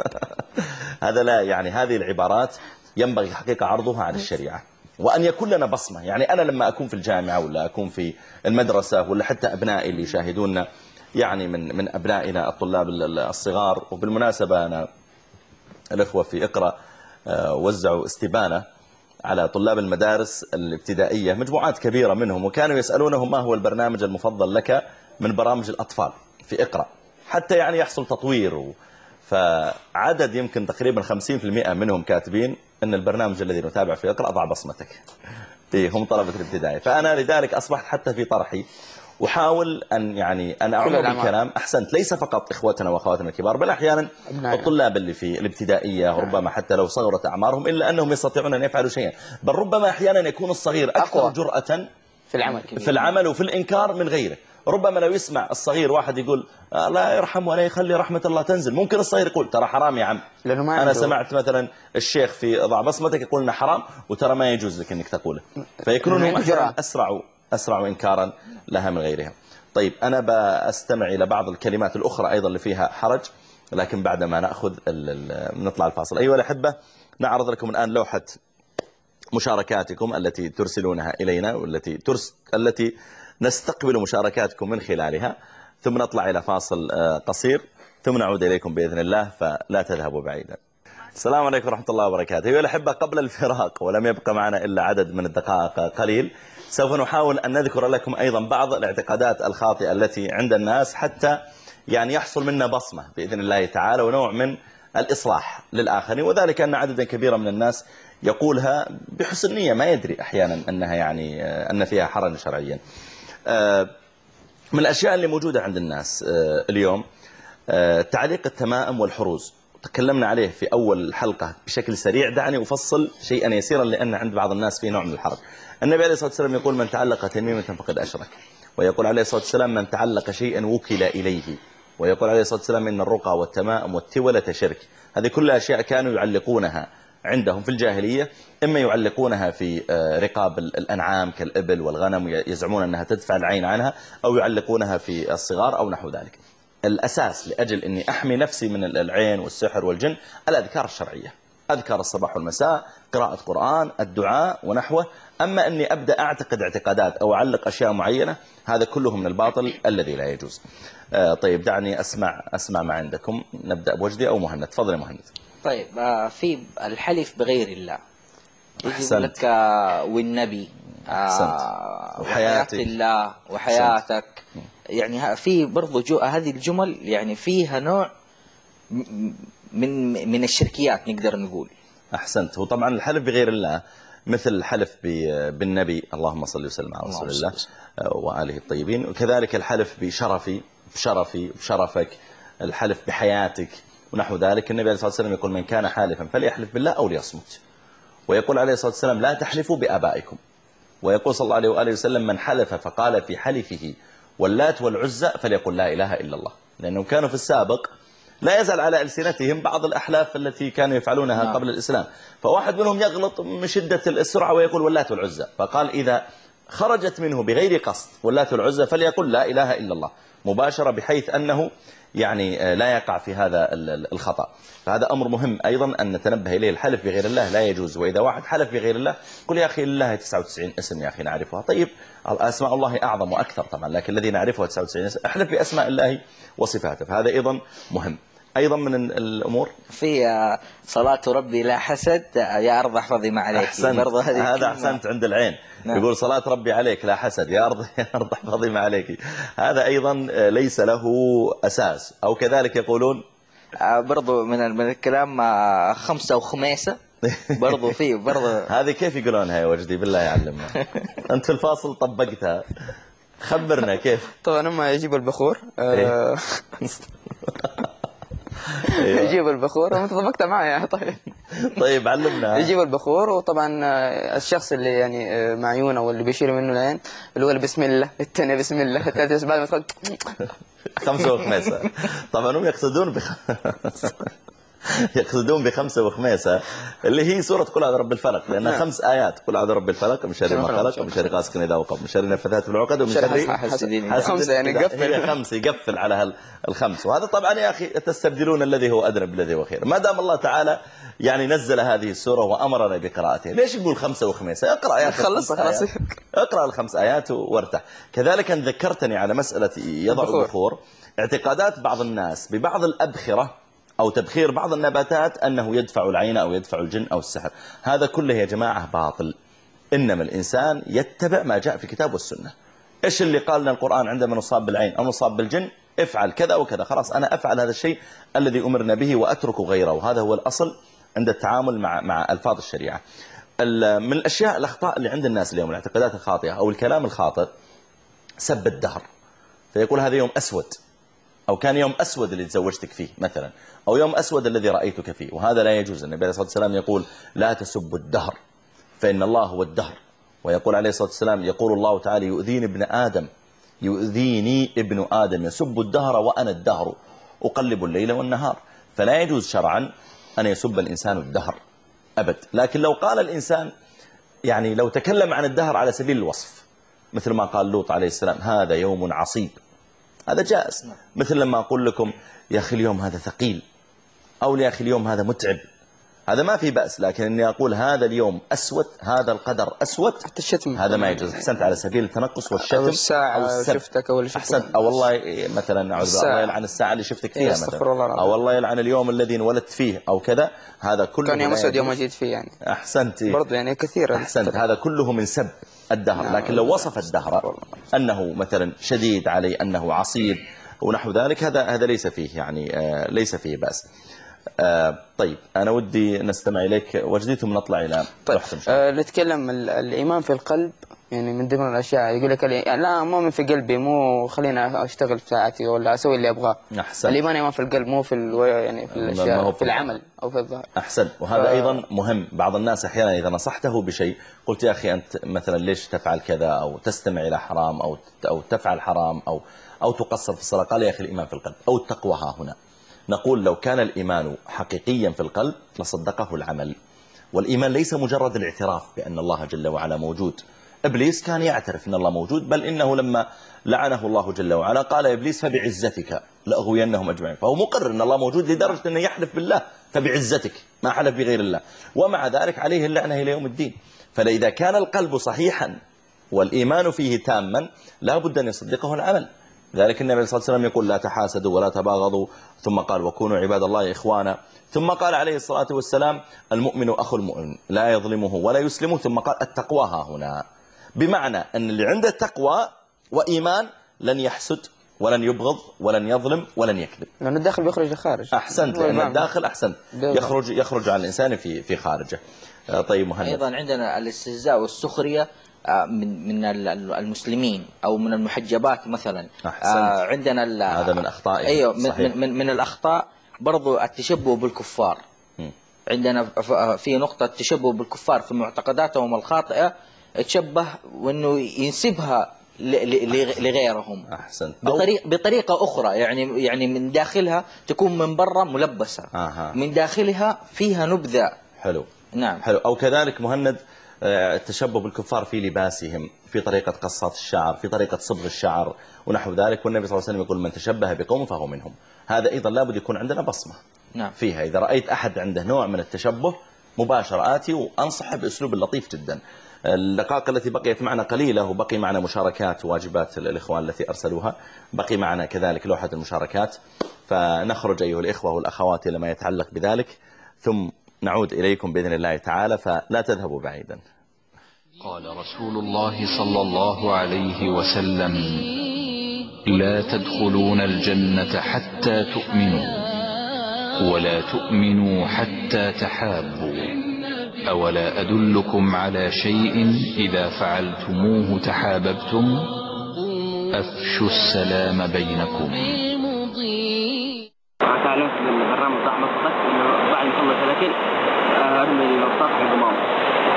هذا لا، يعني هذه العبارات ينبغي حقيقة عرضها على الشريعة، وأن يكون لنا بصمة. يعني أنا لما أكون في الجامعة ولا أكون في المدرسة، ولا حتى أبنائي اللي يشاهدوننا يعني من أبنائنا الطلاب الصغار. وبالمناسبة أنا الأخوة في اقرأ وزعوا استبانة على طلاب المدارس الابتدائية، مجموعات كبيرة منهم، وكانوا يسألونهم ما هو البرنامج المفضل لك من برامج الأطفال في اقرأ، حتى يعني يحصل تطوير. فعدد يمكن تقريبا 50% منهم كاتبين أن البرنامج الذي نتابع في اقرأ ضع بصمتك. هم طلبة الابتدائي. فأنا لذلك أصبحت حتى في طرحي وحاول أن أعمل بالكلام. أحسنت، ليس فقط إخوتنا وأخواتنا الكبار، بل أحيانا الطلاب اللي في الابتدائية، ربما حتى لو صغرت أعمارهم إلا أنهم يستطيعون أن يفعلوا شيئا. بل ربما أحيانا يكون الصغير أكثر جرأة في العمل وفي الإنكار من غيره. ربما لو يسمع الصغير واحد يقول لا يرحم ولا يخلي رحمة الله تنزل، ممكن الصغير يقول ترى حرام يا عم. أنا سمعت مثلا الشيخ في ضع بصمتك يقول إنه حرام وترى ما يجوز لك إنك تقوله، فيكونون هم أسرع إنكارا لها من غيرها. طيب أنا بأستمع إلى بعض الكلمات الأخرى أيضا اللي فيها حرج، لكن بعدما نأخذ نطلع الفاصل. أيها الأحبة، نعرض لكم الآن لوحة مشاركاتكم التي ترسلونها إلينا، والتي نستقبل مشاركاتكم من خلالها، ثم نطلع إلى فاصل قصير، ثم نعود إليكم بإذن الله، فلا تذهبوا بعيدا. السلام عليكم ورحمة الله وبركاته. أيها الأحبة، قبل الفراق ولم يبقى معنا إلا عدد من الدقائق قليل، سوف نحاول أن نذكر لكم أيضا بعض الاعتقادات الخاطئة التي عند الناس، حتى يحصل منا بصمة بإذن الله تعالى ونوع من الإصلاح للآخرين. وذلك أن عددا كبيرا من الناس يقولها بحسن نية، ما يدري أحيانا أنها أن فيها حرج شرعيا. من الأشياء اللي موجودة عند الناس اليوم تعليق التمائم والحروز، تكلمنا عليه في أول حلقة بشكل سريع. دعني أفصل شيئا يسيرا لأن عند بعض الناس في نوع من الحرج. النبي عليه الصلاة والسلام يقول من تعلق تميمة فقد أشرك، ويقول عليه الصلاة والسلام من تعلق شيئا وكل إليه، ويقول عليه الصلاة والسلام إن الرقى والتمائم والتولة شرك. هذه كلها أشياء كانوا يعلقونها عندهم في الجاهلية، إما يعلقونها في رقاب الأنعام كالإبل والغنم يزعمون أنها تدفع العين عنها، أو يعلقونها في الصغار أو نحو ذلك. الأساس لأجل أني أحمي نفسي من العين والسحر والجن الأذكار الشرعية، أذكار الصباح والمساء، قراءة قرآن، الدعاء ونحوه. أما أني أبدأ أعتقد اعتقادات أو أعلق أشياء معينة، هذا كله من الباطل الذي لا يجوز. طيب دعني أسمع ما عندكم. نبدأ بوجدي أو مهند. تفضل يا مهند. طيب في الحلف بغير الله، يجب لك والنبي وحياة الله وحياتك، يعني في برضو هذه الجمل يعني فيها نوع من الشركيات نقدر نقول. أحسنت. وطبعا الحلف بغير الله مثل الحلف بالنبي اللهم صل وسلم على رسول الله وآله الطيبين، وكذلك الحلف بشرفك، الحلف بحياتك ونحو ذلك. النبي عليه الصلاة والسلام يقول من كان حالفا فليحلف بالله أو ليصمت، ويقول عليه الصلاة والسلام لا تحلفوا بآبائكم، ويقول صلى الله عليه وآله وسلم من حلف فقال في حلفه واللات والعزى فليقل لا إله إلا الله، لأنهم كانوا في السابق لا يزال على ألسنتهم بعض الأحلاف التي كانوا يفعلونها قبل الإسلام. فواحد منهم يغلط من شدة السرعة ويقول واللات والعزى، فقال إذا خرجت منه بغير قصد واللات والعزى فليقل لا إله إلا الله مباشرة، بحيث أنه يعني لا يقع في هذا الخطأ. فهذا أمر مهم أيضا أن نتنبه إليه. الحلف بغير الله لا يجوز، وإذا واحد حلف بغير الله قل يا أخي لله 99 اسم يا أخي نعرفها. طيب أسماء الله أعظم وأكثر طبعا، لكن الذي نعرفه 99 اسم، احلف بأسماء الله وصفاته. فهذا أيضا مهم. أيضا من الأمور في صلاة ربي لا حسد يا أرض احفظي ما عليك. هذا أحسنت عند العين. نعم. يقول صلاة ربي عليك لا حسد يا أرض احفظي ما عليك. هذا أيضا ليس له أساس. أو كذلك يقولون برضو من الكلام خمسة وخميسة برضو فيه برضو. هذه كيف يقولونها يا وجدي بالله يعلمنا؟ أنت في الفاصل طبقتها، خبرنا كيف. طبعا لما يجيب البخور يجيب البخور وانت طبقت معي. طيب علمنا. يجيب البخور، وطبعا الشخص اللي يعني معيون او اللي بيشيل منه العين الاول بسم الله، الثاني بسم الله، الثالث بعد ما تقول خمسة وخميسة. طبعا هم يقصدون بخمسة وخميسة اللي هي سورة قل أعوذ برب الفلق، لأنها 5 آيات. قل أعوذ برب الفلق من شر ما خلق ومن شر غاسق إذا وقب من شر النفاثات في العقد ومن شر حاسد. 5 يعني يقفل 5 يقفل على الخمس. وهذا طبعا يا أخي تستبدلون الذي هو أدنى بالذي هو خير. ما دام الله تعالى يعني نزل هذه السورة وأمرنا بقراءتها، ليش يقول 5 وخميسة؟ اقرأ آيات، خلص اقرأ ال5 آيات وارتاح. كذلك ذكرتني على مسألة يضع البخور. اعتقادات بعض الناس ببعض الأبخرة أو تبخير بعض النباتات أنه يدفع العين أو يدفع الجن أو السحر. هذا كله يا جماعة باطل. إنما الإنسان يتبع ما جاء في الكتاب والسنة. إيش اللي قال لنا القرآن عندما نصاب بالعين أو نصاب بالجن؟ افعل كذا وكذا، خلاص أنا أفعل هذا الشيء الذي أمرنا به وأترك غيره. وهذا هو الأصل عند التعامل مع ألفاظ الشريعة. من الأشياء الأخطاء اللي عند الناس اليوم، الاعتقادات الخاطئة أو الكلام الخاطئ، سب الدهر. فيقول هذا يوم أسود، أو كان يوم أسود اللي تزوجتك فيه مثلا، أو يوم أسود الذي رأيتك فيه. وهذا لا يجوز. النبي عليه الصلاة والسلام يقول لا تسبوا الدهر فإن الله هو الدهر. ويقول عليه الصلاة والسلام يقول الله تعالى يؤذيني ابن آدم يسب الدهر وأنا الدهر أقلب الليل والنهار. فلا يجوز شرعا أن يسب الإنسان الدهر أبد. لكن لو قال الإنسان يعني لو تكلم عن الدهر على سبيل الوصف، مثل ما قال لوط عليه السلام هذا يوم عصيب، هذا جائز. مثل لما أقول لكم يا أخي اليوم هذا ثقيل، أو يا أخي اليوم هذا متعب، هذا ما في بأس. لكن أني أقول هذا اليوم أسود، هذا القدر أسود، هذا ما يجوز. أحسنت على سبيل التنقص والشتم أو الساعة شفتك أو اللي شفتك. أحسنت. أو والله مثلا أعوذ بالله الله يلعن الساعة اللي شفتك فيها مثلا، أو والله يلعن اليوم الذي انولدت فيه أو كذا. هذا كله كان يوم أسود يوم جيت فيه يعني. أحسنت. برضو يعني كثير. أحسنت. هذا كله من سب الدهر. لكن لو وصف الدهر أنه مثلا شديد عليه، أنه عصيب ونحو ذلك، هذا ليس فيه يعني ليس فيه بأس. طيب أنا ودي نستمع إليك وجدي ثم نطلع إلى نتكلم الإيمان في القلب. يعني من ضمن الأشياء يقول لك يعني لا مؤمن في قلبي، مو خلينا أشتغل في ساعتي ولا أسوي اللي أبغاه. الإيمان يمان في القلب، مو في يعني في الأشياء في العمل أو في الظاهر. أحسن. وهذا أيضا مهم. بعض الناس أحيانا إذا نصحته بشيء قلت يا أخي أنت مثلا ليش تفعل كذا، أو تستمع إلى حرام، أو تفعل حرام، أو تقصر في الصلاة، قال يا أخي الإيمان في القلب أو التقوى ها هنا. نقول لو كان الإيمان حقيقيا في القلب لصدقه العمل. والإيمان ليس مجرد الاعتراف بأن الله جل وعلا موجود. إبليس كان يعترف أن الله موجود، بل إنه لما لعنه الله جل وعلا قال إبليس فبعزتك لأغوينهم أجمعين. فهو مقرر أن الله موجود لدرجة أنه يحلف بالله فبعزتك، ما حلف بغير الله، ومع ذلك عليه اللعنة إلى يوم الدين. فإذا كان القلب صحيحا والإيمان فيه تاما لا بد أن يصدقه العمل. ذلك النبي صلى الله عليه وسلم يقول لا تحاسدوا ولا تباغضوا، ثم قال وكونوا عباد الله إخوانا، ثم قال عليه الصلاة والسلام المؤمن أخو المؤمن لا يظلمه ولا يسلمه، ثم قال التقوى ها هنا. بمعنى أن اللي عنده تقوى وإيمان لن يحسد ولن يبغض ولن يظلم ولن يكذب، لأن الداخل بيخرج لخارج. أحسنت. لأن الداخل أحسنت يخرج عن الإنسان في خارجه. طيب مهند. أيضا عندنا الاستهزاء والسخرية من المسلمين أو من المحجبات مثلا. عندنا هذا من أخطاء. أيوة من الأخطاء برضو التشبه بالكفار. عندنا في نقطة التشبه بالكفار في معتقداتهم الخاطئة، تشبه وأنه ينسبها لغيرهم. أحسنت. بطريقة أخرى، يعني من داخلها تكون من برا ملبسة، من داخلها فيها نبذة. حلو. نعم. حلو. أو كذلك مهند التشبه بالكفار في لباسهم، في طريقة قصات الشعر، في طريقة صبغ الشعر ونحو ذلك. والنبي صلى الله عليه وسلم يقول من تشبه بقوم فهو منهم. هذا أيضا لابد يكون عندنا بصمة فيها. إذا رأيت أحد عنده نوع من التشبه مباشرة آتي وأنصح بأسلوب لطيف جدا. الدقائق التي بقيت معنا قليلة، وبقي معنا مشاركات وواجبات الإخوان التي أرسلوها، بقي معنا كذلك لوحة المشاركات، فنخرج أيها الإخوة والأخوات إلى ما يتعلق بذلك، ثم نعود إليكم بإذن الله تعالى، فلا تذهبوا بعيدا. قال رسول الله صلى الله عليه وسلم: لا تدخلون الجنة حتى تؤمنوا، ولا تؤمنوا حتى تحابوا، أولا أدلكم على شيء إذا فعلتموه تحاببتم؟ أفشوا السلام بينكم. تعلمت من البرنامج صح مصطفى إنه بعد ما خلص الأكل أرمي النقطات في القمامة.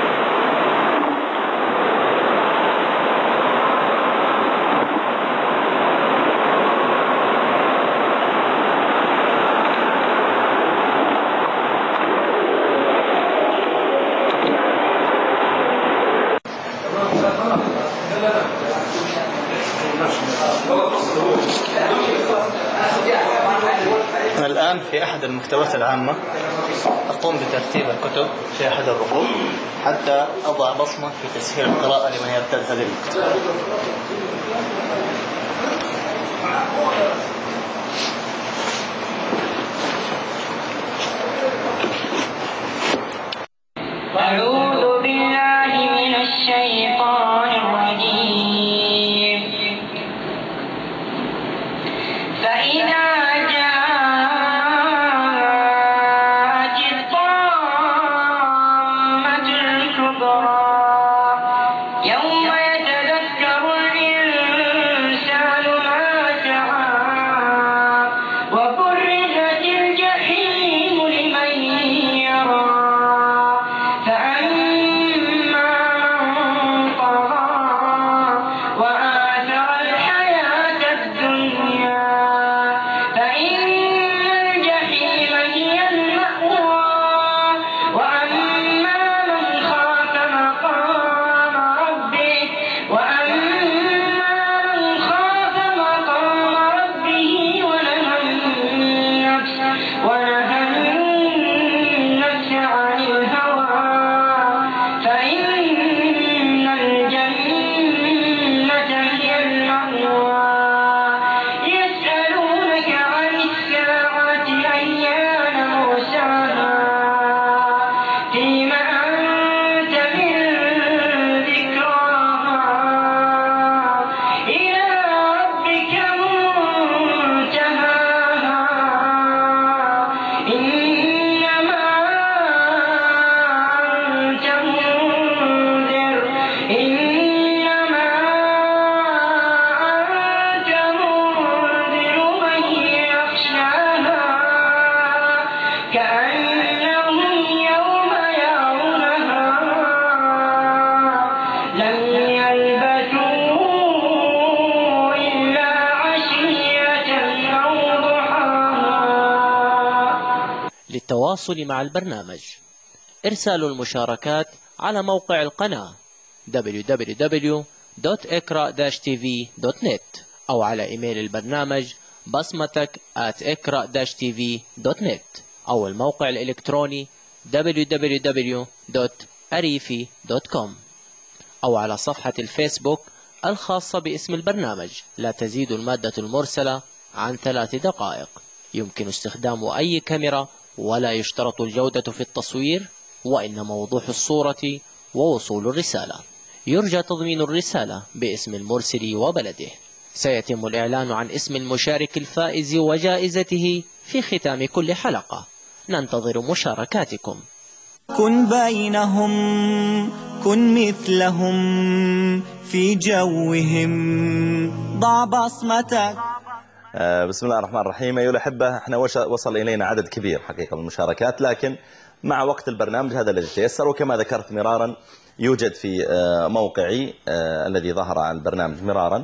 الآن في أحد المكتبات العامة أقوم بترتيب الكتب في أحد الرفوف حتى أضع بصمة في تسهيل القراءة لمن يرتاد هذه المكتبة. أعوذ بالله من الشيطان الرجيم. فإذا للتواصل مع البرنامج إرسال المشاركات على موقع القناة www.ikra-tv.net أو على إيميل البرنامج basmatak@ikra-tv.net أو الموقع الإلكتروني www.arifi.com أو على صفحة الفيسبوك الخاصة باسم البرنامج لا تزيد المادة المرسلة عن 3 دقائق. يمكن استخدام أي كاميرا ولا يشترط الجودة في التصوير، وإنما وضوح الصورة ووصول الرسالة. يرجى تضمين الرسالة باسم المرسل وبلده. سيتم الإعلان عن اسم المشارك الفائز وجائزته في ختام كل حلقة. ننتظر مشاركاتكم. كن بينهم، كن مثلهم في جوهم، ضع بصمتك. بسم الله الرحمن الرحيم. أيها الأحبة، احنا وصل إلينا عدد كبير حقيقة من المشاركات، لكن مع وقت البرنامج هذا الذي تيسر. وكما ذكرت مرارا يوجد في موقعي الذي ظهر على البرنامج مرارا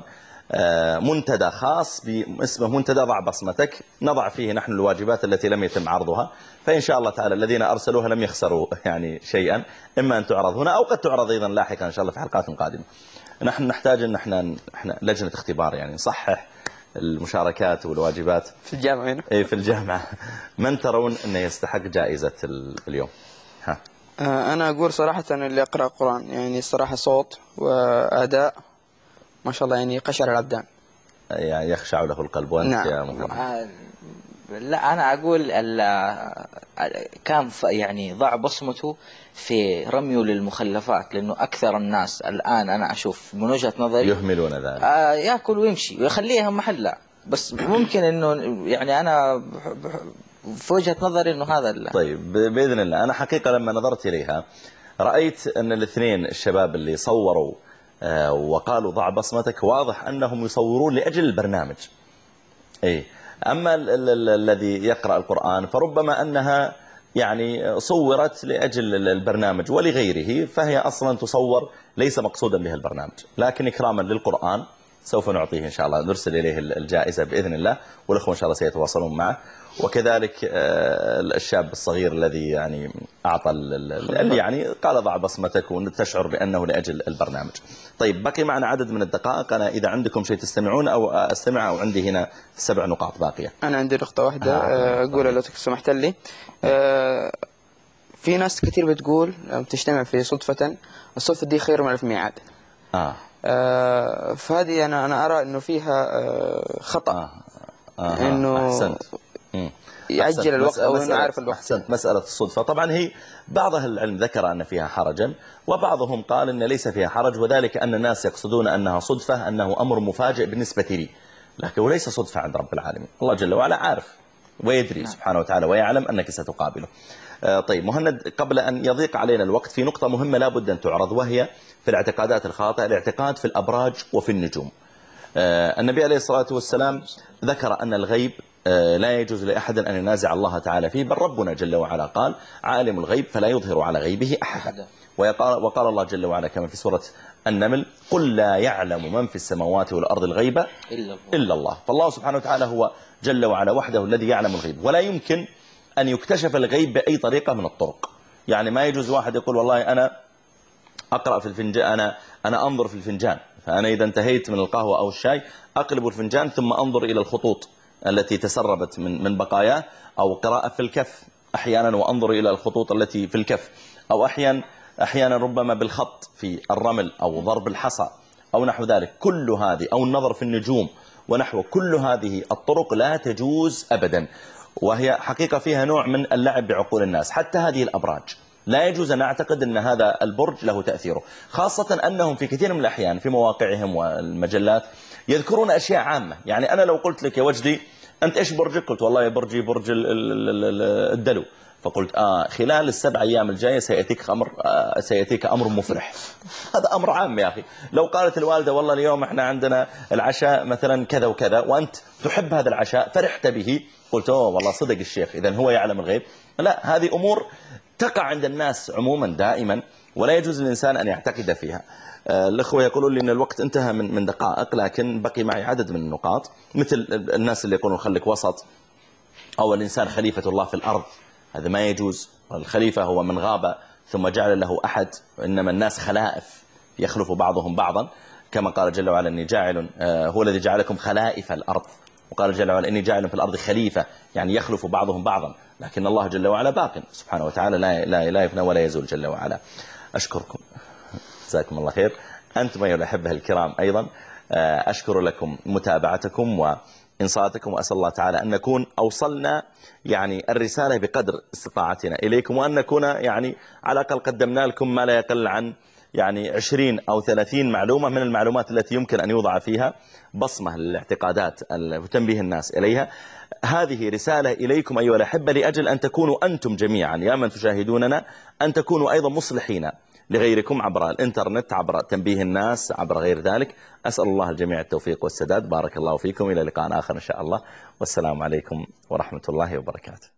منتدى خاص اسمه منتدى ضع بصمتك، نضع فيه نحن الواجبات التي لم يتم عرضها، فإن شاء الله تعالى الذين أرسلوها لم يخسروا يعني شيئا، إما أن تعرض هنا أو قد تعرض أيضا لاحقا إن شاء الله في حلقات قادمة. نحن نحتاج أن احنا لجنة اختبار يعني نصحح المشاركات والواجبات في الجامعة هنا. في الجامعة. من ترون أنه يستحق جائزة اليوم؟ ها. أنا أقول صراحة اللي يقرأ القرآن، يعني الصراحة صوت وأداء ما شاء الله، يعني قشعر الأبدان، يعني يخشع له القلب. وأنت نعم. يا محمد؟ لا أنا أقول كان يعني ضع بصمته في رميه للمخلفات، لأنه أكثر الناس الآن أنا أشوف من وجهة نظري يهملون ذلك، يأكل ويمشي ويخليها محلة، بس ممكن أنه يعني أنا في وجهة نظري أنه هذا طيب بإذن الله. أنا حقيقة لما نظرت إليها رأيت أن الاثنين الشباب اللي صوروا وقالوا ضع بصمتك واضح أنهم يصورون لأجل البرنامج. أما الذي يقرأ القرآن فربما أنها يعني صورت لأجل البرنامج ولغيره، فهي أصلا تصور ليس مقصودا بها البرنامج، لكن إكراما للقرآن سوف نعطيه إن شاء الله، نرسل إليه الجائزة بإذن الله، والأخوة إن شاء الله سيتواصلون معه. وكذلك الشاب الصغير الذي يعني أعطى اللي يعني قال ضع بصمتك وتشعر بأنه لأجل البرنامج. طيب بقي معنا عدد من الدقائق، أنا إذا عندكم شيء تستمعون أو أستمع، أو عندي هنا 7 نقاط باقية. أنا عندي نقطة واحدة أقول لو سمحت لي. في ناس كثير بتقول بتجتمع في صدفة، الصدفة دي خير من 1000 ميعاد. فهذه أنا أرى إنه فيها خطأ. إنه أحسنت. يعجل الوقت أو إنه عارف الوقت. أحسنت. مسألة الصدفة طبعا هي بعض أهل العلم ذكر أن فيها حرجا، وبعضهم قال إن ليس فيها حرج، وذلك أن الناس يقصدون أنها صدفة، أنه أمر مفاجئ بالنسبة لي، لكنه ليس صدفة عند رب العالمين. الله جل وعلا عارف ويدري سبحانه وتعالى ويعلم أنك ستقابله. طيب مهند، قبل أن يضيق علينا الوقت في نقطة مهمة لا بد أن تعرض، وهي في الاعتقادات الخاطئة، الاعتقاد في الأبراج وفي النجوم. النبي عليه الصلاة والسلام ذكر أن الغيب لا يجوز لأحد أن ينازع الله تعالى فيه، بل ربنا جل وعلا قال عالم الغيب فلا يظهر على غيبه أحدا. وقال الله جل وعلا كما في سورة النمل قل لا يعلم من في السماوات والأرض الغيب إلا الله. فالله سبحانه وتعالى هو جل وعلا وحده الذي يعلم الغيب، ولا يمكن أن يكتشف الغيب بأي طريقة من الطرق. يعني ما يجوز واحد يقول والله أنا أقرأ في الفنجان، أنا أنظر في الفنجان، فأنا إذا انتهيت من القهوة أو الشاي أقلب الفنجان ثم أنظر إلى الخطوط التي تسربت من بقاياه، أو قراءة في الكف أحيانا وأنظر إلى الخطوط التي في الكف، أو أحيانا ربما بالخط في الرمل أو ضرب الحصى أو نحو ذلك. كل هذه أو النظر في النجوم ونحو، كل هذه الطرق لا تجوز أبدا، وهي حقيقة فيها نوع من اللعب بعقول الناس. حتى هذه الأبراج لا يجوز أن نعتقد أن هذا البرج له تأثيره، خاصة أنهم في كثير من الأحيان في مواقعهم والمجلات يذكرون أشياء عامة. يعني أنا لو قلت لك يا وجدي أنت إيش برجك؟ قلت والله برجي برج الدلو، فقلت خلال ال7 أيام الجاية سيأتيك أمر مفرح. هذا أمر عام يا أخي. لو قالت الوالدة والله اليوم احنا عندنا العشاء مثلا كذا وكذا، وأنت تحب هذا العشاء فرحت به، قلت والله صدق الشيخ إذن هو يعلم الغيب. لا، هذه أمور تقع عند الناس عموما دائما، ولا يجوز للإنسان أن يعتقد فيها. الأخوة يقولون لي أن الوقت انتهى من دقائق، لكن بقي معي عدد من النقاط، مثل الناس اللي يقولون خليك وسط، أو الإنسان خليفة الله في الأرض، هذا ما يجوز. الخليفة هو من غاب ثم جعل له أحد، إنما الناس خلائف يخلف بعضهم بعضا، كما قال جل وعلا إني جاعل هو الذي جعلكم خلائف الأرض، وقال جل وعلا إني جاعل في الأرض خليفة، يعني يخلف بعضهم بعضا، لكن الله جل وعلا باق سبحانه وتعالى لا يفنى ولا يزول جل وعلا. أشكركم، جزاكم الله خير. أنتم أيها الأحبة الكرام أيضا أشكر لكم متابعتكم وإنصاتكم، وأسأل الله تعالى أن نكون أوصلنا يعني الرسالة بقدر استطاعتنا إليكم، وأن نكون يعني على الأقل قدمنا لكم ما لا يقل عن يعني 20 أو 30 معلومة من المعلومات التي يمكن أن يوضع فيها بصمة للاعتقادات وتنبيه الناس إليها. هذه رسالة إليكم أيها الأحبة، لأجل أن تكونوا أنتم جميعا يا من تشاهدوننا أن تكونوا أيضا مصلحين لغيركم عبر الإنترنت، عبر تنبيه الناس، عبر غير ذلك. أسأل الله الجميع التوفيق والسداد. بارك الله فيكم، إلى لقاء آخر إن شاء الله، والسلام عليكم ورحمة الله وبركاته.